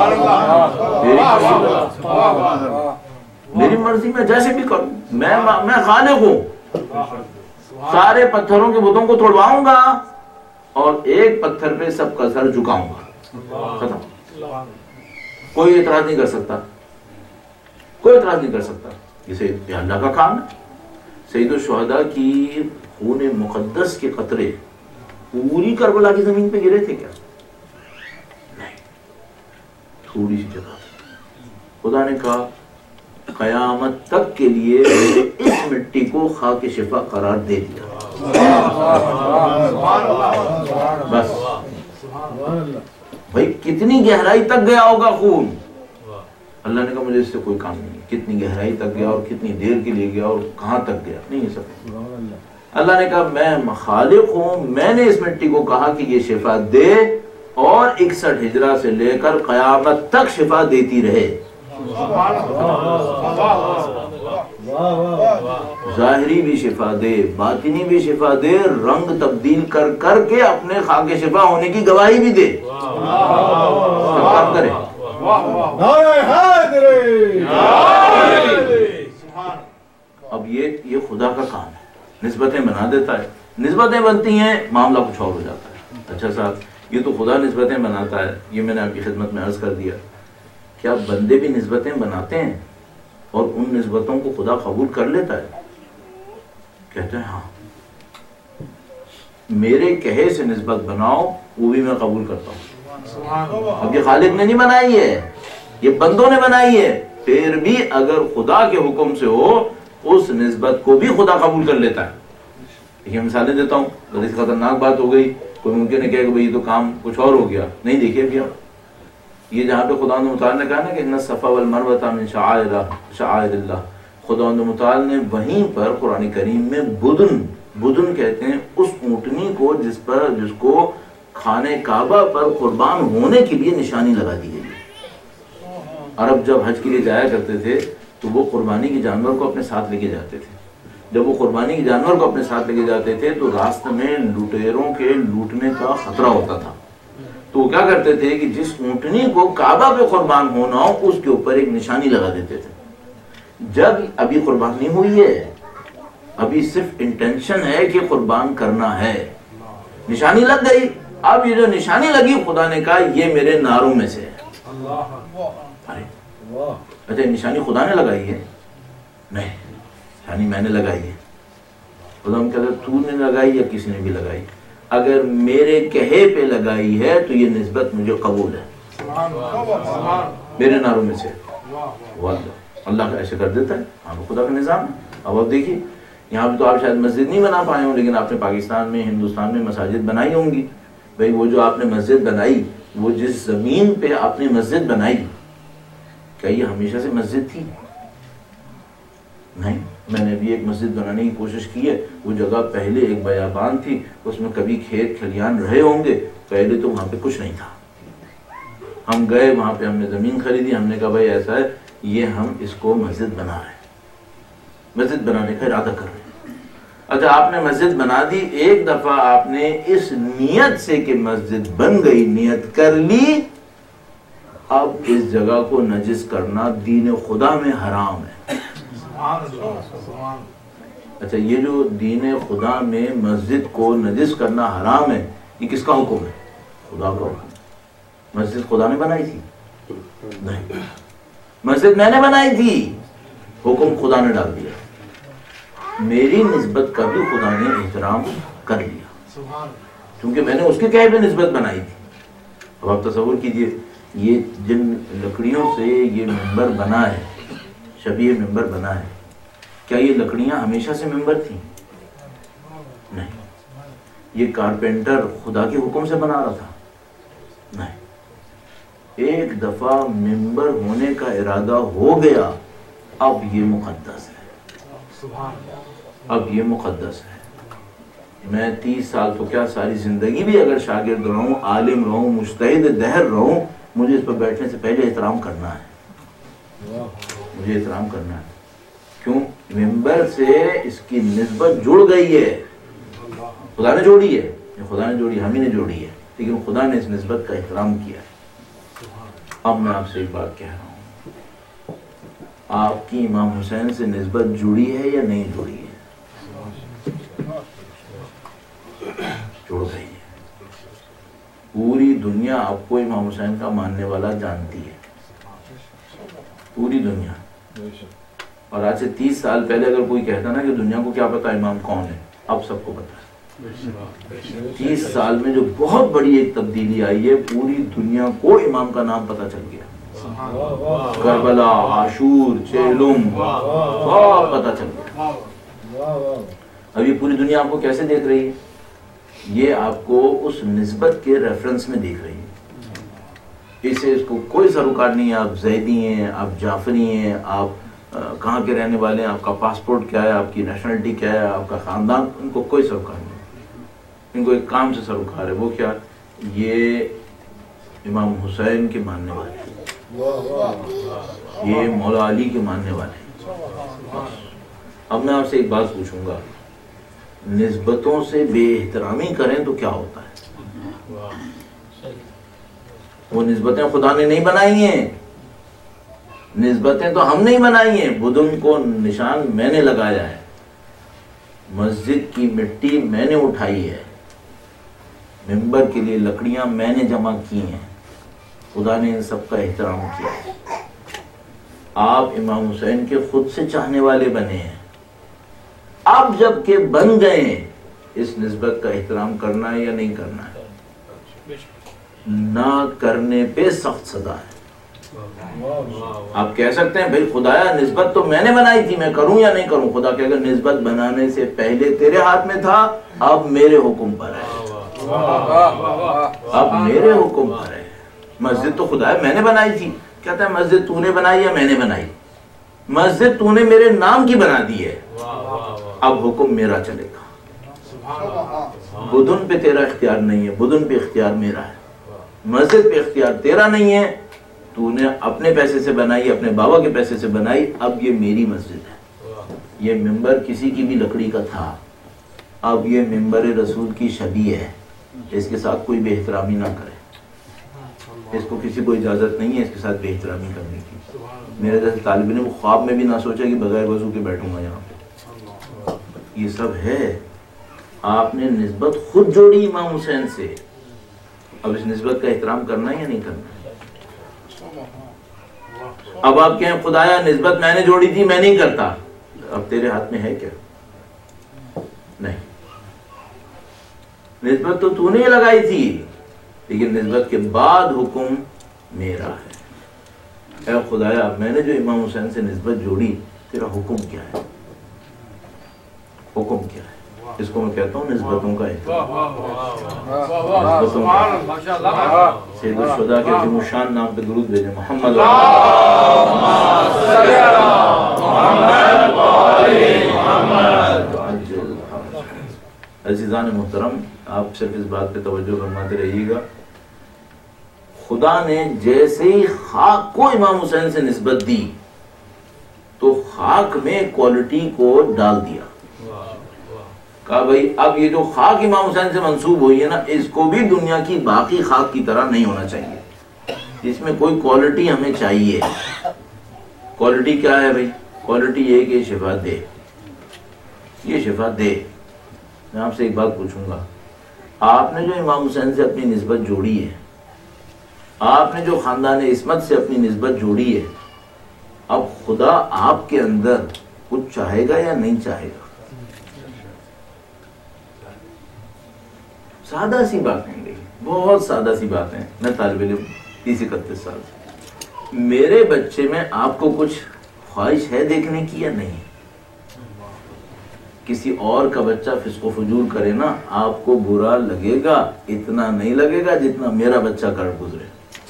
میری مرضی میں جیسے بھی کروں، میں میں خالق ہوں۔ سارے پتھروں کے بتوں کو توڑواؤں گا اور ایک پتھر پہ سب کا سر جھکاؤں گا، ختم۔ کوئی اعتراض نہیں کر سکتا، کوئی اعتراض نہیں کر سکتا۔ یہ اللہ کا کام ہے۔ سید الشہداء کی خون مقدس کے قطرے پوری کربلا کی زمین پہ گرے تھے کیا؟ نہیں، تھوڑی سی جگہ۔ خدا نے کہا قیامت تک کے لیے اس مٹی کو خاک شفا قرار دے دیا، بس۔ بھائی کتنی گہرائی تک گیا ہوگا خون؟ اللہ نے کہا مجھے اس سے کوئی کام نہیں، کتنی گہرائی تک گیا اور کتنی دیر کے لیے گیا اور کہاں تک گیا، نہیں سب۔ اللہ نے کہا میں خالق ہوں، میں نے اس مٹی کو کہا کہ یہ شفا دے اور اکسٹھ ہجرہ سے لے کر قیامت تک شفا دیتی رہے۔ ظاہری بھی شفا دے، باطنی بھی شفا دے، رنگ تبدیل کر کر کے اپنے خاک شفا ہونے کی گواہی بھی دے۔ کام کرے۔ اب یہ یہ خدا کا کام ہے، نسبتیں بنا دیتا ہے، نسبتیں بنتی ہیں معاملہ کچھ اور ہو جاتا ہے۔ اچھا صاحب، یہ تو خدا نسبتیں بناتا ہے، یہ میں نے آپ کی خدمت میں عرض کر دیا۔ کیا بندے بھی نسبتیں بناتے ہیں اور ان نسبتوں کو خدا قبول کر لیتا ہے؟ کہتے ہیں ہاں، میرے کہے سے نسبت بناؤ وہ بھی میں قبول کرتا ہوں۔ اب یہ خالق نے نہیں بنائی ہے، یہ بندوں نے بنائی ہے، پھر بھی اگر خدا کے حکم سے ہو اس نسبت کو بھی خدا قبول کر لیتا ہے۔ یہ مثالیں دیتا ہوں، بڑی خطرناک بات ہو گئی، کوئی ممکن ہے کہ بھئی یہ تو کام کچھ اور ہو گیا، نہیں۔ دیکھیے بھیا، یہ جہاں پہ خدا متعال نے کہا نا کہ ان الصفا والمروہ من شعائر شعائر اللہ، خدا متعال نے وہیں پر قرآن کریم میں بدن بدن کہتے ہیں اس اونٹنی کو جس پر جس کو خانہ کعبہ پر قربان ہونے کے لیے نشانی لگا دی گئی ہے۔ عرب جب حج کے لیے جایا کرتے تھے تو وہ قربانی کے جانور کو اپنے ساتھ لے کے جاتے تھے. جب وہ قربانی کے جانور کو اپنے ساتھ لے کے جاتے تھے تو راستے میں لٹیروں کے لوٹنے کا خطرہ ہوتا تھا. تو وہ کیا کرتے تھے کہ جس اونٹنی کو کعبہ پہ قربان ہونا ہو اس کے اوپر ایک نشانی لگا دیتے تھے. جب ابھی قربانی ہوئی ہے, ابھی صرف انٹینشن ہے کہ قربان کرنا ہے, نشانی لگ گئی. اب یہ جو نشانی لگی خدا نے کہا یہ میرے ناروں میں سے ہے. اچھا نشانی خدا نے لگائی ہے؟ نہیں, نشانی میں نے لگائی ہے. خدا ہم کہتے تو نے لگائی یا کسی نے بھی لگائی؟ اگر میرے کہے پہ لگائی ہے تو یہ نسبت مجھے قبول ہے, میرے ناروں میں سے. اللہ کا ایسے کر دیتا ہے, ہاں خدا کا نظام ہے. اب آپ دیکھیے یہاں پہ تو آپ شاید مسجد نہیں بنا پائے ہوں, لیکن آپ نے پاکستان میں ہندوستان میں مساجد بنائی ہوں گی. بھئی وہ جو آپ نے مسجد بنائی, وہ جس زمین پہ آپ نے مسجد بنائی, کیا یہ ہمیشہ سے مسجد تھی؟ نہیں. میں نے بھی ایک مسجد بنانے کی کوشش کی ہے. وہ جگہ پہلے ایک بیابان تھی, اس میں کبھی کھیت کھلیان رہے ہوں گے. پہلے تو وہاں پہ کچھ نہیں تھا. ہم گئے وہاں پہ, ہم نے زمین خریدی, ہم نے کہا بھائی ایسا ہے یہ ہم اس کو مسجد بنا رہے ہیں, مسجد بنانے کا ارادہ کر رہے ہیں. اچھا آپ نے مسجد بنا دی, ایک دفعہ آپ نے اس نیت سے کہ مسجد بن گئی نیت کر لی, اب اس جگہ کو نجس کرنا دین خدا میں حرام ہے. اچھا یہ جو دین خدا میں مسجد کو نجس کرنا حرام ہے, یہ کس کا حکم ہے؟ خدا کا حکم. مسجد خدا نے بنائی تھی؟ نہیں. مسجد میں نے بنائی تھی, حکم خدا نے ڈال دیا. میری نسبت کا بھی خدا نے احترام کر لیا, کیونکہ میں نے اس کے کہے پہ نسبت بنائی تھی. اب آپ تصور کیجئے یہ جن لکڑیوں سے یہ ممبر بنا ہے, شبیہ ممبر بنا ہے, کیا یہ لکڑیاں ہمیشہ سے ممبر تھیں؟ نہیں. یہ کارپینٹر خدا کے حکم سے بنا رہا تھا؟ نہیں. ایک دفعہ ممبر ہونے کا ارادہ ہو گیا, اب یہ مقدس ہے, اب یہ مقدس ہے. میں تیس سال تو کیا ساری زندگی بھی اگر شاگرد رہوں, عالم رہوں, مجتہد دہر رہوں, مجھے اس پر بیٹھنے سے پہلے احترام کرنا ہے, مجھے احترام کرنا ہے. کیوں؟ ممبر سے اس کی نسبت جڑ گئی ہے, خدا نے جوڑی ہے, خدا نے جوڑی, ہم ہی نے جوڑی ہے, لیکن خدا نے اس نسبت کا احترام کیا ہے. اب میں آپ سے ایک بات کہہ رہا ہوں, آپ کی امام حسین سے نسبت جڑی ہے یا نہیں جڑی ہے؟ جڑ گئی ہے. پوری دنیا آپ کو امام حسین کا ماننے والا جانتی ہے, پوری دنیا. اور آج سے تیس سال پہلے اگر کوئی کہتا نا کہ دنیا کو کیا پتا امام کون ہے, اب سب کو پتا ہے. تیس سال میں جو بہت بڑی ایک تبدیلی آئی ہے, پوری دنیا کو امام کا نام پتا چل گیا. کربلا, عاشور, چہلم, سب پتا چل گیا. اب یہ پوری دنیا آپ کو کیسے دیکھ رہی ہے؟ یہ آپ کو اس نسبت کے ریفرنس میں دیکھ رہی ہے. اسے اس کو کوئی سروکار نہیں ہے, آپ زیدی ہیں, آپ جعفری ہیں, آپ کہاں کے رہنے والے ہیں, آپ کا پاسپورٹ کیا ہے, آپ کی نیشنلٹی کیا ہے, آپ کا خاندان, ان کو کوئی سروکار نہیں. ان کو ایک کام سے سروکار ہے, وہ کیا؟ یہ امام حسین کے ماننے والے, یہ مولا علی کے ماننے والے. اب میں آپ سے ایک بات پوچھوں گا, نسبتوں سے بے احترامی کریں تو کیا ہوتا ہے؟ وہ نسبتیں خدا نے نہیں بنائی ہیں, نسبتیں تو ہم نہیں بنائی ہیں. بدن کو نشان میں نے لگایا ہے, مسجد کی مٹی میں نے اٹھائی ہے, ممبر کے لیے لکڑیاں میں نے جمع کی ہیں, خدا نے ان سب کا احترام کیا ہے. آپ امام حسین کے خود سے چاہنے والے بنے ہیں, اب جب کہ بن گئے ہیں, اس نسبت کا احترام کرنا ہے یا نہیں کرنا ہے؟ نہ کرنے پہ سخت سزا ہے. آپ کہہ سکتے ہیں بھائی خدایا نسبت تو میں نے بنائی تھی, میں کروں یا نہیں کروں؟ خدا کہ اگر نسبت بنانے سے پہلے تیرے ہاتھ میں تھا, اب میرے حکم پر ہے, اب میرے حکم پر ہے. مسجد تو خدایا میں نے بنائی تھی. کہتا ہے مسجد تو نے بنائی یا میں نے بنائی؟ مسجد تو نے میرے نام کی بنا دی ہے, اب حکم میرا چلے گا. بدن پہ تیرا اختیار نہیں ہے, بدن پہ اختیار میرا ہے. مسجد پہ اختیار تیرا نہیں ہے, تو نے اپنے پیسے سے بنائی، اپنے بابا کے پیسے سے بنائی، اب یہ میری مسجد ہے۔ یہ ممبر کسی کی بھی لکڑی کا تھا، اب یہ ممبر رسول کی شبیہ ہے، اس کے ساتھ کوئی بے احترامی نہ کرے، اس کو کسی کو اجازت نہیں ہے اس کے ساتھ بے احترامی کرنے کی۔ میرے جیسے طالب علم خواب میں بھی نہ سوچا کہ بغیر وضو کے بیٹھوں گا یہاں پہ، یہ سب ہے۔ آپ نے نسبت خود جوڑی امام حسین سے، اب اس نسبت کا احترام کرنا ہے یا نہیں کرنا؟ اب آپ کہیں خدایا نسبت میں نے جوڑی تھی میں نہیں کرتا، اب تیرے ہاتھ میں ہے کیا؟ نہیں، نسبت تو تو نے لگائی تھی، لیکن نسبت کے بعد حکم میرا ہے۔ اے خدایا میں نے جو امام حسین سے نسبت جوڑی، تیرا حکم کیا ہے؟ حکم کیا ہے؟ اس کو میں کہتا ہوں نسبتوں کا احترام۔ سید الشہداء کے عظیم الشان نام پہ درود بھیجیں، محمد عزیزان محترم، آپ صرف اس بات پہ توجہ فرماتے رہیے گا، خدا نے جیسے ہی خاک کو امام حسین سے نسبت دی تو خاک میں کوالٹی کو ڈال دیا، کہا بھائی اب یہ جو خاک امام حسین سے منسوب ہوئی ہے نا، اس کو بھی دنیا کی باقی خاک کی طرح نہیں ہونا چاہیے، اس میں کوئی کوالٹی ہمیں چاہیے۔ کوالٹی کیا ہے بھائی؟ کوالٹی یہ کہ شفا دے، یہ شفا دے۔ میں آپ سے ایک بات پوچھوں گا، آپ نے جو امام حسین سے اپنی نسبت جوڑی ہے، آپ نے جو خاندان عصمت سے اپنی نسبت جوڑی ہے، اب خدا آپ کے اندر کچھ چاہے گا یا نہیں چاہے گا؟ سادہ سی بات ہے، بہت سادہ سی بات ہے۔ میں طالب علم تیس اکتیس سال سے، میرے بچے میں آپ کو کچھ خواہش ہے دیکھنے کی یا نہیں؟ کسی اور کا بچہ فسق و فجور کرے نا، آپ کو برا لگے گا، اتنا نہیں لگے گا جتنا میرا بچہ کر گزرے۔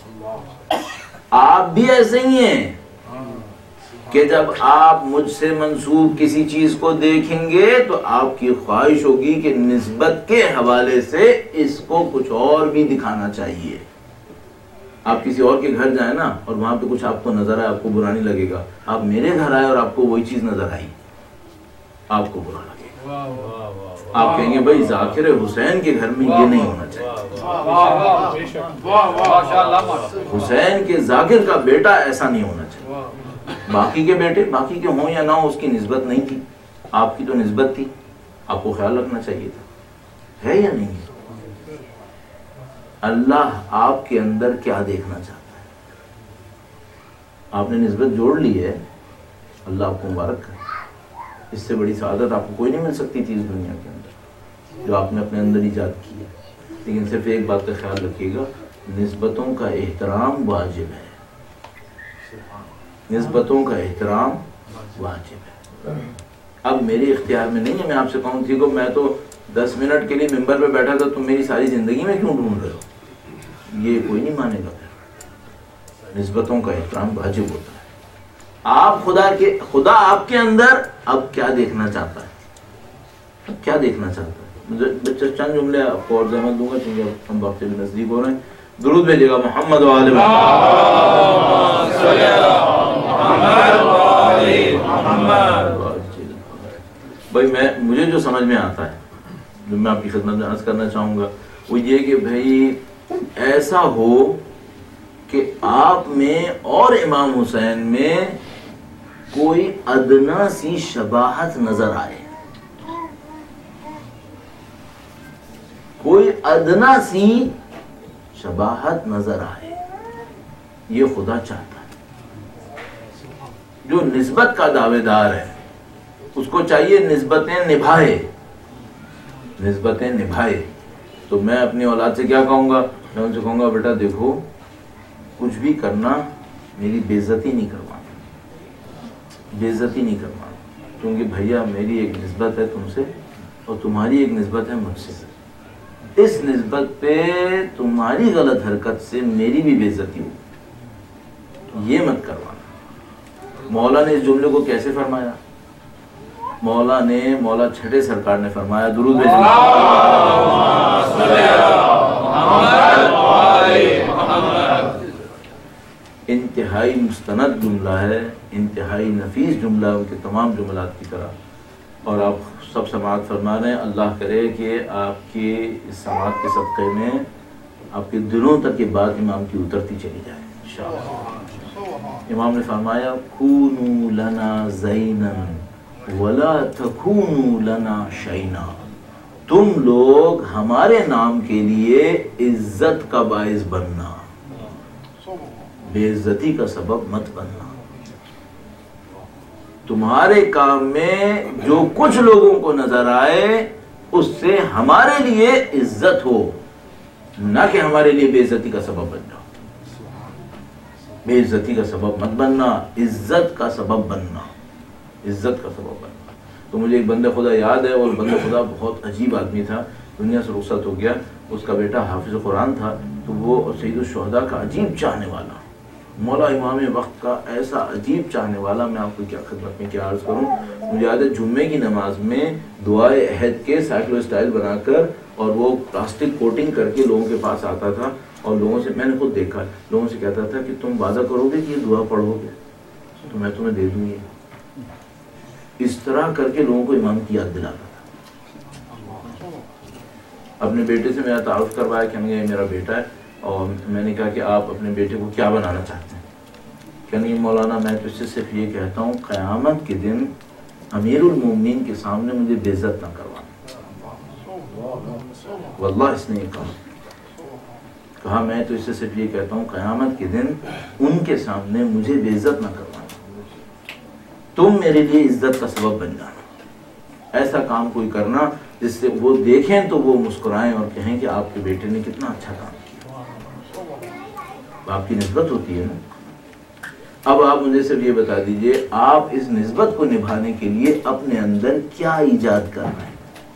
آپ بھی ایسے ہی ہیں کہ جب آپ مجھ سے منسوب کسی چیز کو دیکھیں گے تو آپ کی خواہش ہوگی کہ نسبت کے حوالے سے اس کو کچھ اور بھی دکھانا چاہیے۔ آپ کسی اور کے گھر جائیں نا اور وہاں پہ کچھ آپ کو نظر آئے، آپ کو برا نہیں لگے گا۔ آپ میرے گھر آئے اور آپ کو وہی چیز نظر آئی، آپ کو برا لگے گا، آپ کہیں گے بھائی ذاکر حسین کے گھر میں یہ نہیں ہونا چاہیے، حسین کے ذاکر کا بیٹا ایسا نہیں ہونا چاہیے۔ باقی کے بیٹے باقی کے ہوں یا نہ ہوں، اس کی نسبت نہیں تھی، آپ کی تو نسبت تھی، آپ کو خیال رکھنا چاہیے تھا، ہے یا نہیں ہے؟ اللہ آپ کے اندر کیا دیکھنا چاہتا ہے؟ آپ نے نسبت جوڑ لی ہے، اللہ آپ کو مبارک کرے۔ اس سے بڑی سعادت آپ کو کوئی نہیں مل سکتی تھی اس دنیا کے اندر، جو آپ نے اپنے اندر ایجاد کی ہے۔ لیکن صرف ایک بات کا خیال رکھیے گا، نسبتوں کا احترام واجب ہے، نسبتوں کا احترام واجب ہے۔ اب میری اختیار میں نہیں ہے میں آپ سے کہوں ٹھیک ہو میں تو دس منٹ کے لیے ممبر پہ بیٹھا تھا، تم میری ساری زندگی میں کیوں ڈھونڈ رہے ہو؟ یہ کوئی نہیں مانے گا۔ پھر نسبتوں کا احترام واجب ہوتا ہے۔ آپ خدا کے خدا آپ کے اندر اب کیا دیکھنا چاہتا ہے؟ اب کیا دیکھنا چاہتا ہے؟ مجھے چند جملے آپ کو اور زحمت دوں گا کیونکہ ہم وقت بھی نزدیک ہو رہے ہیں۔ درود بھیجیے گا محمد و آل محمد۔ بھائی میں مجھے جو سمجھ میں آتا ہے، جو میں آپ کی خدمت میں عرض کرنا چاہوں گا، وہ یہ کہ بھائی ایسا ہو کہ آپ میں اور امام حسین میں کوئی ادنا سی شباہت نظر آئے، کوئی ادنا سی شباہت نظر آئے، یہ خدا چاہتا ہے۔ جو نسبت کا دعوے دار ہے اس کو چاہیے نسبتیں نبھائے، نسبتیں نبھائے۔ تو میں اپنی اولاد سے کیا کہوں گا؟ میں ان سے کہوں گا بیٹا دیکھو کچھ بھی کرنا، میری بے عزتی نہیں کروانا، بے عزتی نہیں کروانا، کیونکہ بھیا میری ایک نسبت ہے تم سے اور تمہاری ایک نسبت ہے مجھ سے، اس نسبت پہ تمہاری غلط حرکت سے میری بھی بے عزتی ہو، یہ مت کروانا۔ مولا نے اس جملے کو کیسے فرمایا؟ مولا نے مولا چھٹے سرکار نے فرمایا، درود بھیجو ان انتہائی مستند جملہ ہے، انتہائی نفیس جملہ ان کے تمام جملات کی طرح، اور آپ سب سماعت فرما رہے ہیں۔ اللہ کرے کہ آپ کی اس سماعت کے صدقے میں آپ کے دلوں تک یہ بات امام کی اترتی چلی جائے انشاءاللہ۔ امام نے فرمایا کونوا لنا زینا ولا تکونوا لنا شینا، تم لوگ ہمارے نام کے لیے عزت کا باعث بننا، بے عزتی کا سبب مت بننا۔ تمہارے کام میں جو کچھ لوگوں کو نظر آئے اس سے ہمارے لیے عزت ہو، نہ کہ ہمارے لیے بے عزتی کا سبب بن جاؤ۔ بے عزتی کا سبب مت بننا، عزت کا سبب بننا، عزت کا سبب بننا۔ تو مجھے ایک بندہ خدا یاد ہے، اور بندہ خدا بہت عجیب آدمی تھا، دنیا سے رخصت ہو گیا، اس کا بیٹا حافظ قرآن تھا، تو وہ سید الشہداء کا عجیب چاہنے والا، مولا امام وقت کا ایسا عجیب چاہنے والا، میں آپ کو کیا خدمت میں کیا عرض کروں۔ مجھے یاد ہے جمعے کی نماز میں دعائے عہد کے سائیکلو اسٹائل بنا کر اور وہ پلاسٹک کوٹنگ کر کے لوگوں کے پاس آتا تھا، اور لوگوں سے، میں نے خود دیکھا، لوگوں سے کہتا تھا کہ تم وعدہ کرو گے کہ یہ دعا پڑھو گے تو میں تمہیں دے دوں گی۔ اس طرح کر کے لوگوں کو امام کی یاد دلاتا تھا۔ اپنے بیٹے سے میرا تعارف کروایا کہ یہ میرا بیٹا ہے، اور میں نے کہا کہ آپ اپنے بیٹے کو کیا بنانا چاہتے ہیں؟ کہنے لگے مولانا میں تو اس سے صرف یہ کہتا ہوں قیامت کے دن امیر المومنین کے سامنے مجھے بے عزت نہ کروانا۔ واللہ اس نے یہ کہا کہا میں تو اس سے صرف یہ کہتا ہوں قیامت کے دن ان کے سامنے مجھے بے عزت نہ کروانا، تم میرے لیے عزت کا سبب بن جانا، ایسا کام کوئی کرنا جس سے وہ دیکھیں تو وہ مسکرائیں اور کہیں کہ آپ کے بیٹے نے کتنا اچھا کام کیا۔ آپ کی نسبت ہوتی ہے نا۔ اب آپ مجھے صرف یہ بتا دیجئے آپ اس نسبت کو نبھانے کے لیے اپنے اندر کیا ایجاد کر رہے ہیں؟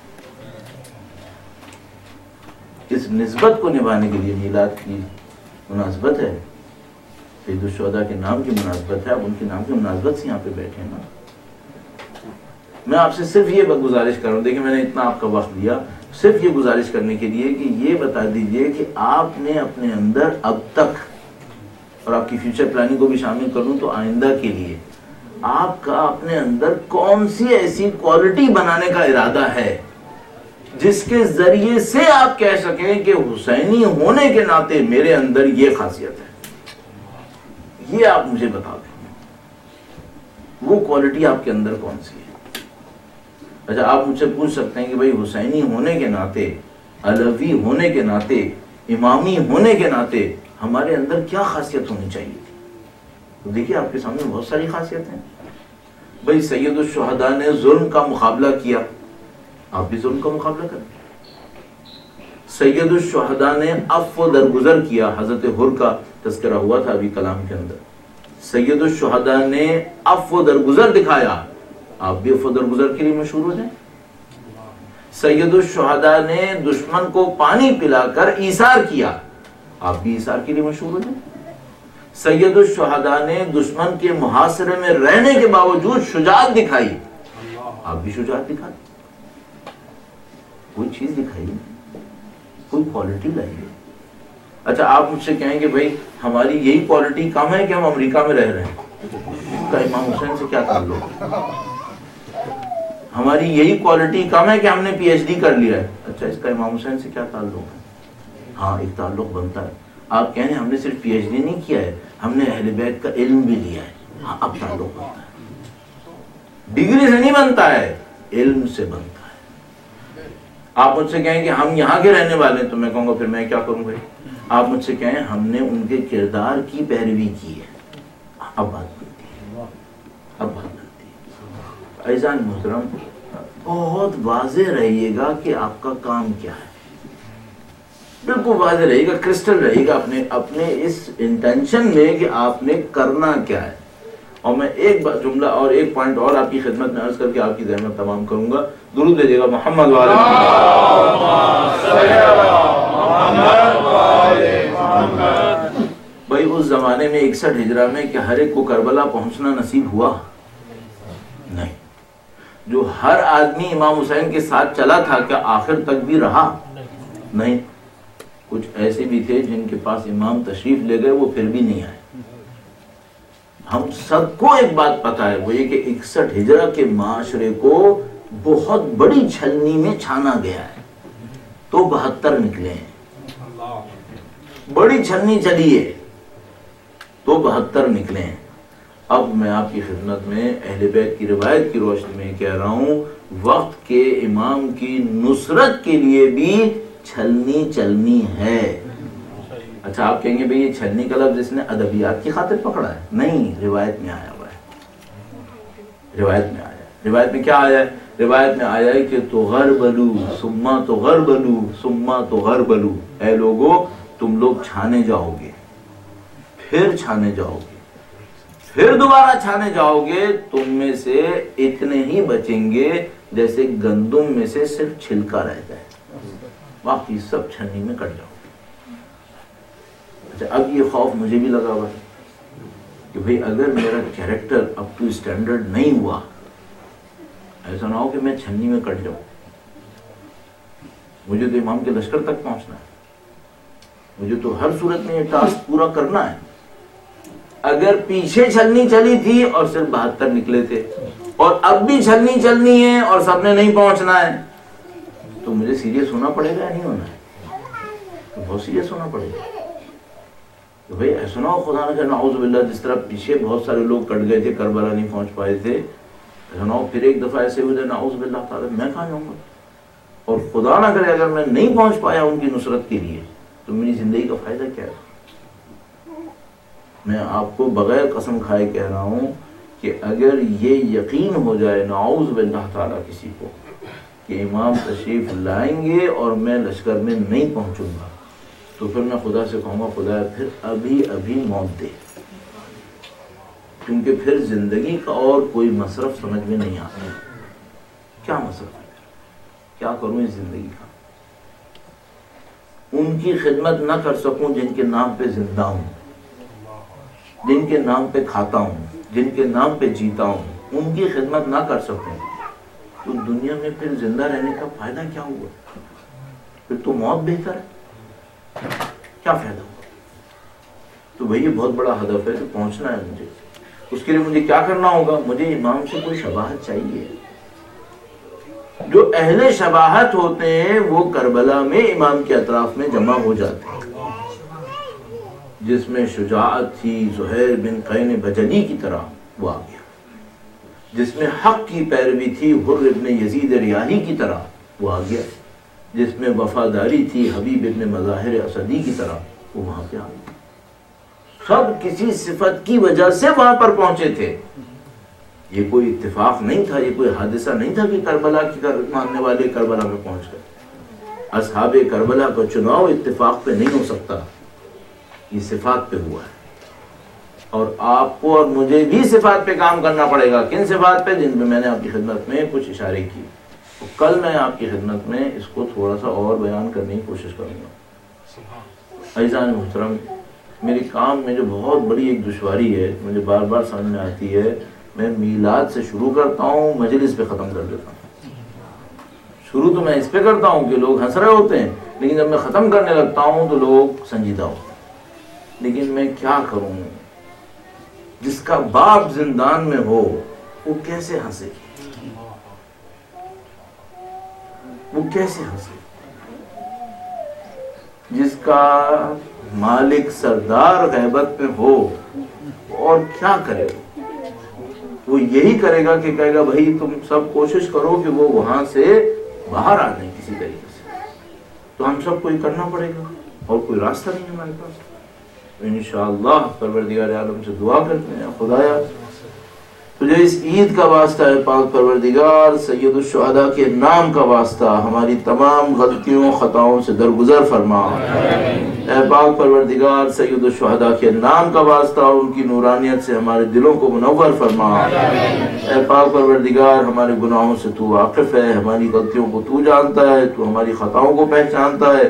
اس نسبت کو نبھانے کے لیے میلاد کی مناسبت ہے، سید الشہداء کے نام کی مناسبت ہے، اب ان کے نام کی مناسبت سے یہاں پہ بیٹھے ہیں نا۔ میں آپ سے صرف یہ گزارش کر رہا ہوں، دیکھیں میں نے اتنا آپ کا وقت لیا صرف یہ گزارش کرنے کے لیے کہ یہ بتا دیجئے کہ آپ نے اپنے اندر اب تک، اور آپ کی فیوچر پلاننگ کو بھی شامل کروں تو آئندہ کے لیے، آپ کا اپنے اندر کون سی ایسی کوالٹی بنانے کا ارادہ ہے جس کے ذریعے سے آپ کہہ سکیں کہ حسینی ہونے کے ناطے میرے اندر یہ خاصیت ہے، یہ آپ مجھے بتا دیں وہ کوالٹی آپ کے اندر کون سی ہے۔ اچھا آپ مجھ سے پوچھ سکتے ہیں کہ بھئی حسینی ہونے کے ناطے، علوی ہونے کے ناطے، امامی ہونے کے ناطے ہمارے اندر کیا خاصیت ہونی چاہیے تھی؟ تو دیکھیے آپ کے سامنے بہت ساری خاصیت ہیں۔ بھئی سید الشہداء نے ظلم کا مقابلہ کیا، آپ بھی ظلم کا مقابلہ کریں۔ سید الشہداء نے عفو درگزر کیا، حضرت حر کا تذکرہ ہوا تھا ابھی کلام کے اندر، سید الشہداء نے عفو درگزر دکھایا، آپ بھی عفو درگزر کے لیے مشہور ہو جائیں۔ سید الشہداء نے دشمن کو پانی پلا کر ایثار کیا، آپ بھی ایثار کے لیے مشہور ہو جائیں۔ سید الشہداء نے دشمن کے محاصرے میں رہنے کے باوجود شجاعت دکھائی، آپ بھی شجاعت دکھائیں۔ کوئی چیز دکھائیے، کوئی کوالٹی لائیے۔ اچھا آپ مجھ سے کہیں کہ بھائی ہماری یہی کوالٹی کم ہے کہ ہم امریکہ میں رہ رہے ہیں، کا امام حسین سے کیا تعلق؟ ہماری یہی کوالٹی کم ہے کہ ہم نے پی ایچ ڈی کر لیا ہے، اچھا اس کا امام حسین سے کیا تعلق ہے؟ ہاں ایک تعلق بنتا ہے۔ آپ کہیں ہم نے صرف پی ایچ ڈی نہیں کیا ہے، ہم نے اہل بیت کا علم بھی لیا ہے، ہاں اب تعلق بنتا ہے۔ ڈگری سے نہیں بنتا ہے، علم سے بنتا ہے۔ آپ مجھ سے کہیں کہ ہم یہاں کے رہنے والے ہیں، تو میں کہوں گا پھر میں کیا کروں بھائی؟ آپ مجھ سے کہیں ہم نے ان کے کردار کی پیروی کی ہے، اب بات بنتی ہے، اب بات بنتی ہے۔ عزیزان محترم بہت واضح رہیے گا کہ آپ کا کام کیا ہے، بالکل واضح رہے گا، کرسٹل رہے گا اپنے اپنے اس انٹینشن میں کہ آپ نے کرنا کیا ہے۔ اور میں ایک جملہ اور ایک پوائنٹ اور آپ کی خدمت میں عرض کر کے آپ کی زحمت تمام کروں گا، درود بھیجیے گا محمد والے محمد۔ بھائی اس زمانے میں اکسٹھ ہجرہ میں کہ ہر ایک کو کربلا پہنچنا نصیب ہوا نہیں، جو ہر آدمی امام حسین کے ساتھ چلا تھا کیا آخر تک بھی رہا؟ نہیں، کچھ ایسے بھی تھے جن کے پاس امام تشریف لے گئے وہ پھر بھی نہیں آئے، ہم سب کو ایک بات پتہ ہے، وہ یہ کہ اکسٹھ ہجرہ کے معاشرے کو بہت بڑی چھلنی میں چھانا گیا ہے تو بہتر نکلے ہیں، بڑی چھلنی چلی ہے تو بہتر نکلے ہیں۔ اب میں آپ کی خدمت میں اہل بیت کی روایت کی روشنی میں کہہ رہا ہوں، وقت کے امام کی نصرت کے لیے بھی چھلنی چلنی ہے۔ اچھا آپ کہیں گے بھئی یہ چھلنی کا لفظ اس نے ادبیات کی خاطر پکڑا ہے؟ نہیں، روایت میں آیا ہوا ہے، روایت میں آیا ہے۔ روایت میں کیا آیا ہے؟ روایت میں آیا ہے کہ تغربلو ثم تغربلو ثم تغربلو، اے لوگو تم لوگ چھانے جاؤ گے، پھر چھانے جاؤ گے، پھر دوبارہ چھانے جاؤ گے، تم میں سے اتنے ہی بچیں گے جیسے گندم میں سے صرف چھلکا رہ جائے، باقی سب چھنی میں کٹ جاؤ۔ اچھا اب یہ خوف مجھے بھی لگا ہوا ہے کہ بھئی اگر میرا کیریکٹر اپ ٹو اسٹینڈرڈ نہیں ہوا، ایسا نہ ہو کہ میں چھنی میں کٹ جاؤں۔ مجھے تو امام کے لشکر تک پہنچنا ہے، مجھے تو ہر صورت میں یہ ٹاسک پورا کرنا ہے۔ اگر پیچھے چھلنی چلی تھی اور صرف بہتر نکلے تھے، اور اب بھی چھلنی چلنی ہے اور سب نے نہیں پہنچنا ہے، تو مجھے سیریس ہونا پڑے گا یا نہیں ہونا ہے؟ تو بہت سیریس ہونا پڑے گا کہ بھئی ایسا نہ ہو خدا نہ کرے نعوذ باللہ جس طرح پیچھے بہت سارے لوگ کٹ گئے تھے، کربلا نہیں پہنچ پائے تھے، ایسا نہ ہو پھر ایک دفعہ ایسے ہو جائے نعوذ باللہ تعالی میں کہاں جاؤں گا؟ اور خدا نہ کرے اگر میں نہیں پہنچ پایا ان کی نصرت کے لیے تو میری زندگی کا فائدہ کیا ہے؟ میں آپ کو بغیر قسم کھائے کہہ رہا ہوں کہ اگر یہ یقین ہو جائے نعوذ باللہ تعالی کسی کو کہ امام تشریف لائیں گے اور میں لشکر میں نہیں پہنچوں گا، تو پھر میں خدا سے کہوں گا خدا پھر ابھی ابھی موت دے، کیونکہ پھر زندگی کا اور کوئی مصرف سمجھ میں نہیں آتا۔ کیا مصرف ہے، کیا کروں اس زندگی کا؟ ان کی خدمت نہ کر سکوں جن کے نام پہ زندہ ہوں، جن کے نام پہ کھاتا ہوں، جن کے نام پہ جیتا ہوں، ان کی خدمت نہ کر سکوں تو دنیا میں پھر زندہ رہنے کا فائدہ کیا ہوا؟ پھر تو موت بہتر ہے، کیا فائدہ ہوا؟ تو بھئی یہ بہت بڑا ہدف ہے، تو پہنچنا ہے مجھے، اس کے لیے مجھے کیا کرنا ہوگا؟ مجھے امام سے کوئی شباہت چاہیے۔ جو اہل شباہت ہوتے ہیں وہ کربلا میں امام کے اطراف میں جمع ہو جاتے ہیں، جس میں شجاعت تھی زہیر بن قین بجلی کی طرح وہ آ گیا، جس میں حق کی پیروی تھی حر ابن یزید ریاحی کی طرح وہ آ گیا، جس میں وفاداری تھی حبیب ابن مظاہر اسدی کی طرح وہ وہاں پہ آ گیا۔ سب کسی صفت کی وجہ سے وہاں پر پہنچے تھے، یہ کوئی اتفاق نہیں تھا، یہ کوئی حادثہ نہیں تھا کہ کربلا کی ماننے والے کربلا میں پہنچ گئے۔ اصحاب کربلا کا چناؤ اتفاق پہ نہیں ہو سکتا، یہ صفات پہ ہوا ہے، اور آپ کو اور مجھے بھی صفات پہ کام کرنا پڑے گا۔ کن صفات پہ؟ جن پہ میں نے آپ کی خدمت میں کچھ اشارے کی، کل میں آپ کی خدمت میں اس کو تھوڑا سا اور بیان کرنے کی کوشش کروں گا۔ عزیزان محترم، میری کام میں جو بہت بڑی ایک دشواری ہے مجھے بار بار سمجھ میں آتی ہے، میں میلاد سے شروع کرتا ہوں، مجلس پہ ختم کر دیتا ہوں۔ شروع تو میں اس پہ کرتا ہوں کہ لوگ ہنس رہے ہوتے ہیں، لیکن جب میں ختم کرنے لگتا ہوں تو لوگ سنجیدہ ہوتے ہیں۔ لیکن میں کیا کروں؟ جس کا باپ زندان میں ہو وہ کیسے ہنسے، وہ کیسے ہنسے؟ جس کا مالک سردار غیبت میں ہو اور کیا کرے؟ وہ یہی کرے گا کہ کہے گا بھائی تم سب کوشش کرو کہ وہ وہاں سے باہر آ جائیں کسی طریقے سے، تو ہم سب کو یہ کرنا پڑے گا اور کوئی راستہ نہیں ہمارے پاس۔ انشاءاللہ پروردگار عالم سے دعا کرتے ہیں خدایا تجھے اس عید کا واسطہ ہے پاک پروردگار، سید الشہداء کے نام کا واسطہ ہماری تمام غلطیوں خطاؤں سے درگزر فرما۔ اے پاک پروردگار سید الشہداء کے نام کا واسطہ ان کی نورانیت سے ہمارے دلوں کو منور فرما۔ اے پاک پروردگار ہمارے گناہوں سے تو واقف ہے، ہماری غلطیوں کو تو جانتا ہے، تو ہماری خطاؤں کو پہچانتا ہے،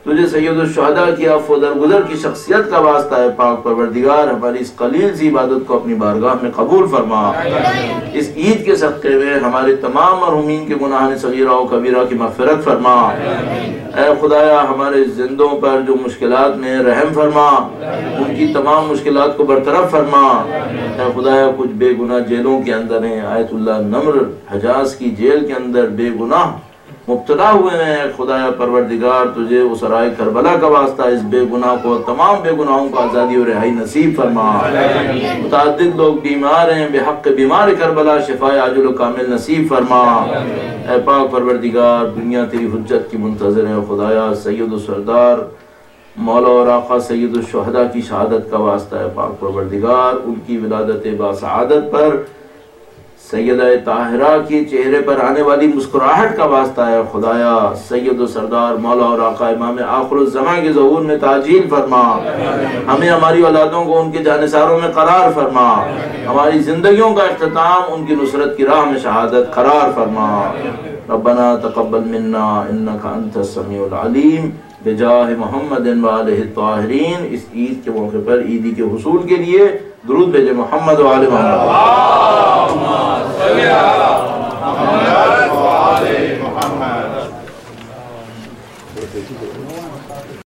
تجھے سید الشہداء کی عفو درگزر کی شخصیت کا واسطہ ہے پاک پروردگار، ہماری اس قلیل سی عبادت کو اپنی بارگاہ میں قبول فرما۔ اس عید کے صدقے میں ہمارے تمام مرحومین کے گناہ صغیرہ و کبیرہ کی مغفرت فرما۔ اے خدایا ہمارے زندوں پر جو مشکلات میں رحم فرما، ان کی تمام مشکلات کو برطرف فرما۔ اے خدایا کچھ بے گناہ جیلوں کے اندر ہیں، آیت اللہ نمر حجاز کی جیل کے اندر بے گناہ مبتلا ہوئے ہیں، خدایا پروردگار تجھے اس رائے کربلا کا واسطہ اس بے گناہ کو، تمام بے گناہوں کو آزادی اور رہائی نصیب فرما۔ متعدد لوگ بیمار ہیں، بے حق بیمار کربلا شفائے عاجل و کامل نصیب فرما۔ اے پاک پروردگار دنیا تیری حجت کی منتظر ہے، خدایا سید و سردار مولا اور آقا سید الشہداء کی شہادت کا واسطہ ہے پاک پروردگار، ان کی ولادت باسعادت پر سیدہ طاہرہ کے چہرے پر آنے والی مسکراہٹ کا واسطہ ہے، خدایا سید و سردار مولا اور آقا امام آخر الزمان کے ظہور میں تعجیل فرما، ہمیں ہماری اولادوں کو ان کے جانثاروں میں قرار فرما، ہماری زندگیوں کا اختتام ان کی نصرت کی راہ میں شہادت قرار فرما۔ ربنا تقبل منا انک انت السمیع العلیم بجاہ محمد و آلہ الطاہرین۔ اس عید کے موقع پر عیدی کے حصول کے لیے درود بھیجے محمد و آل محمد۔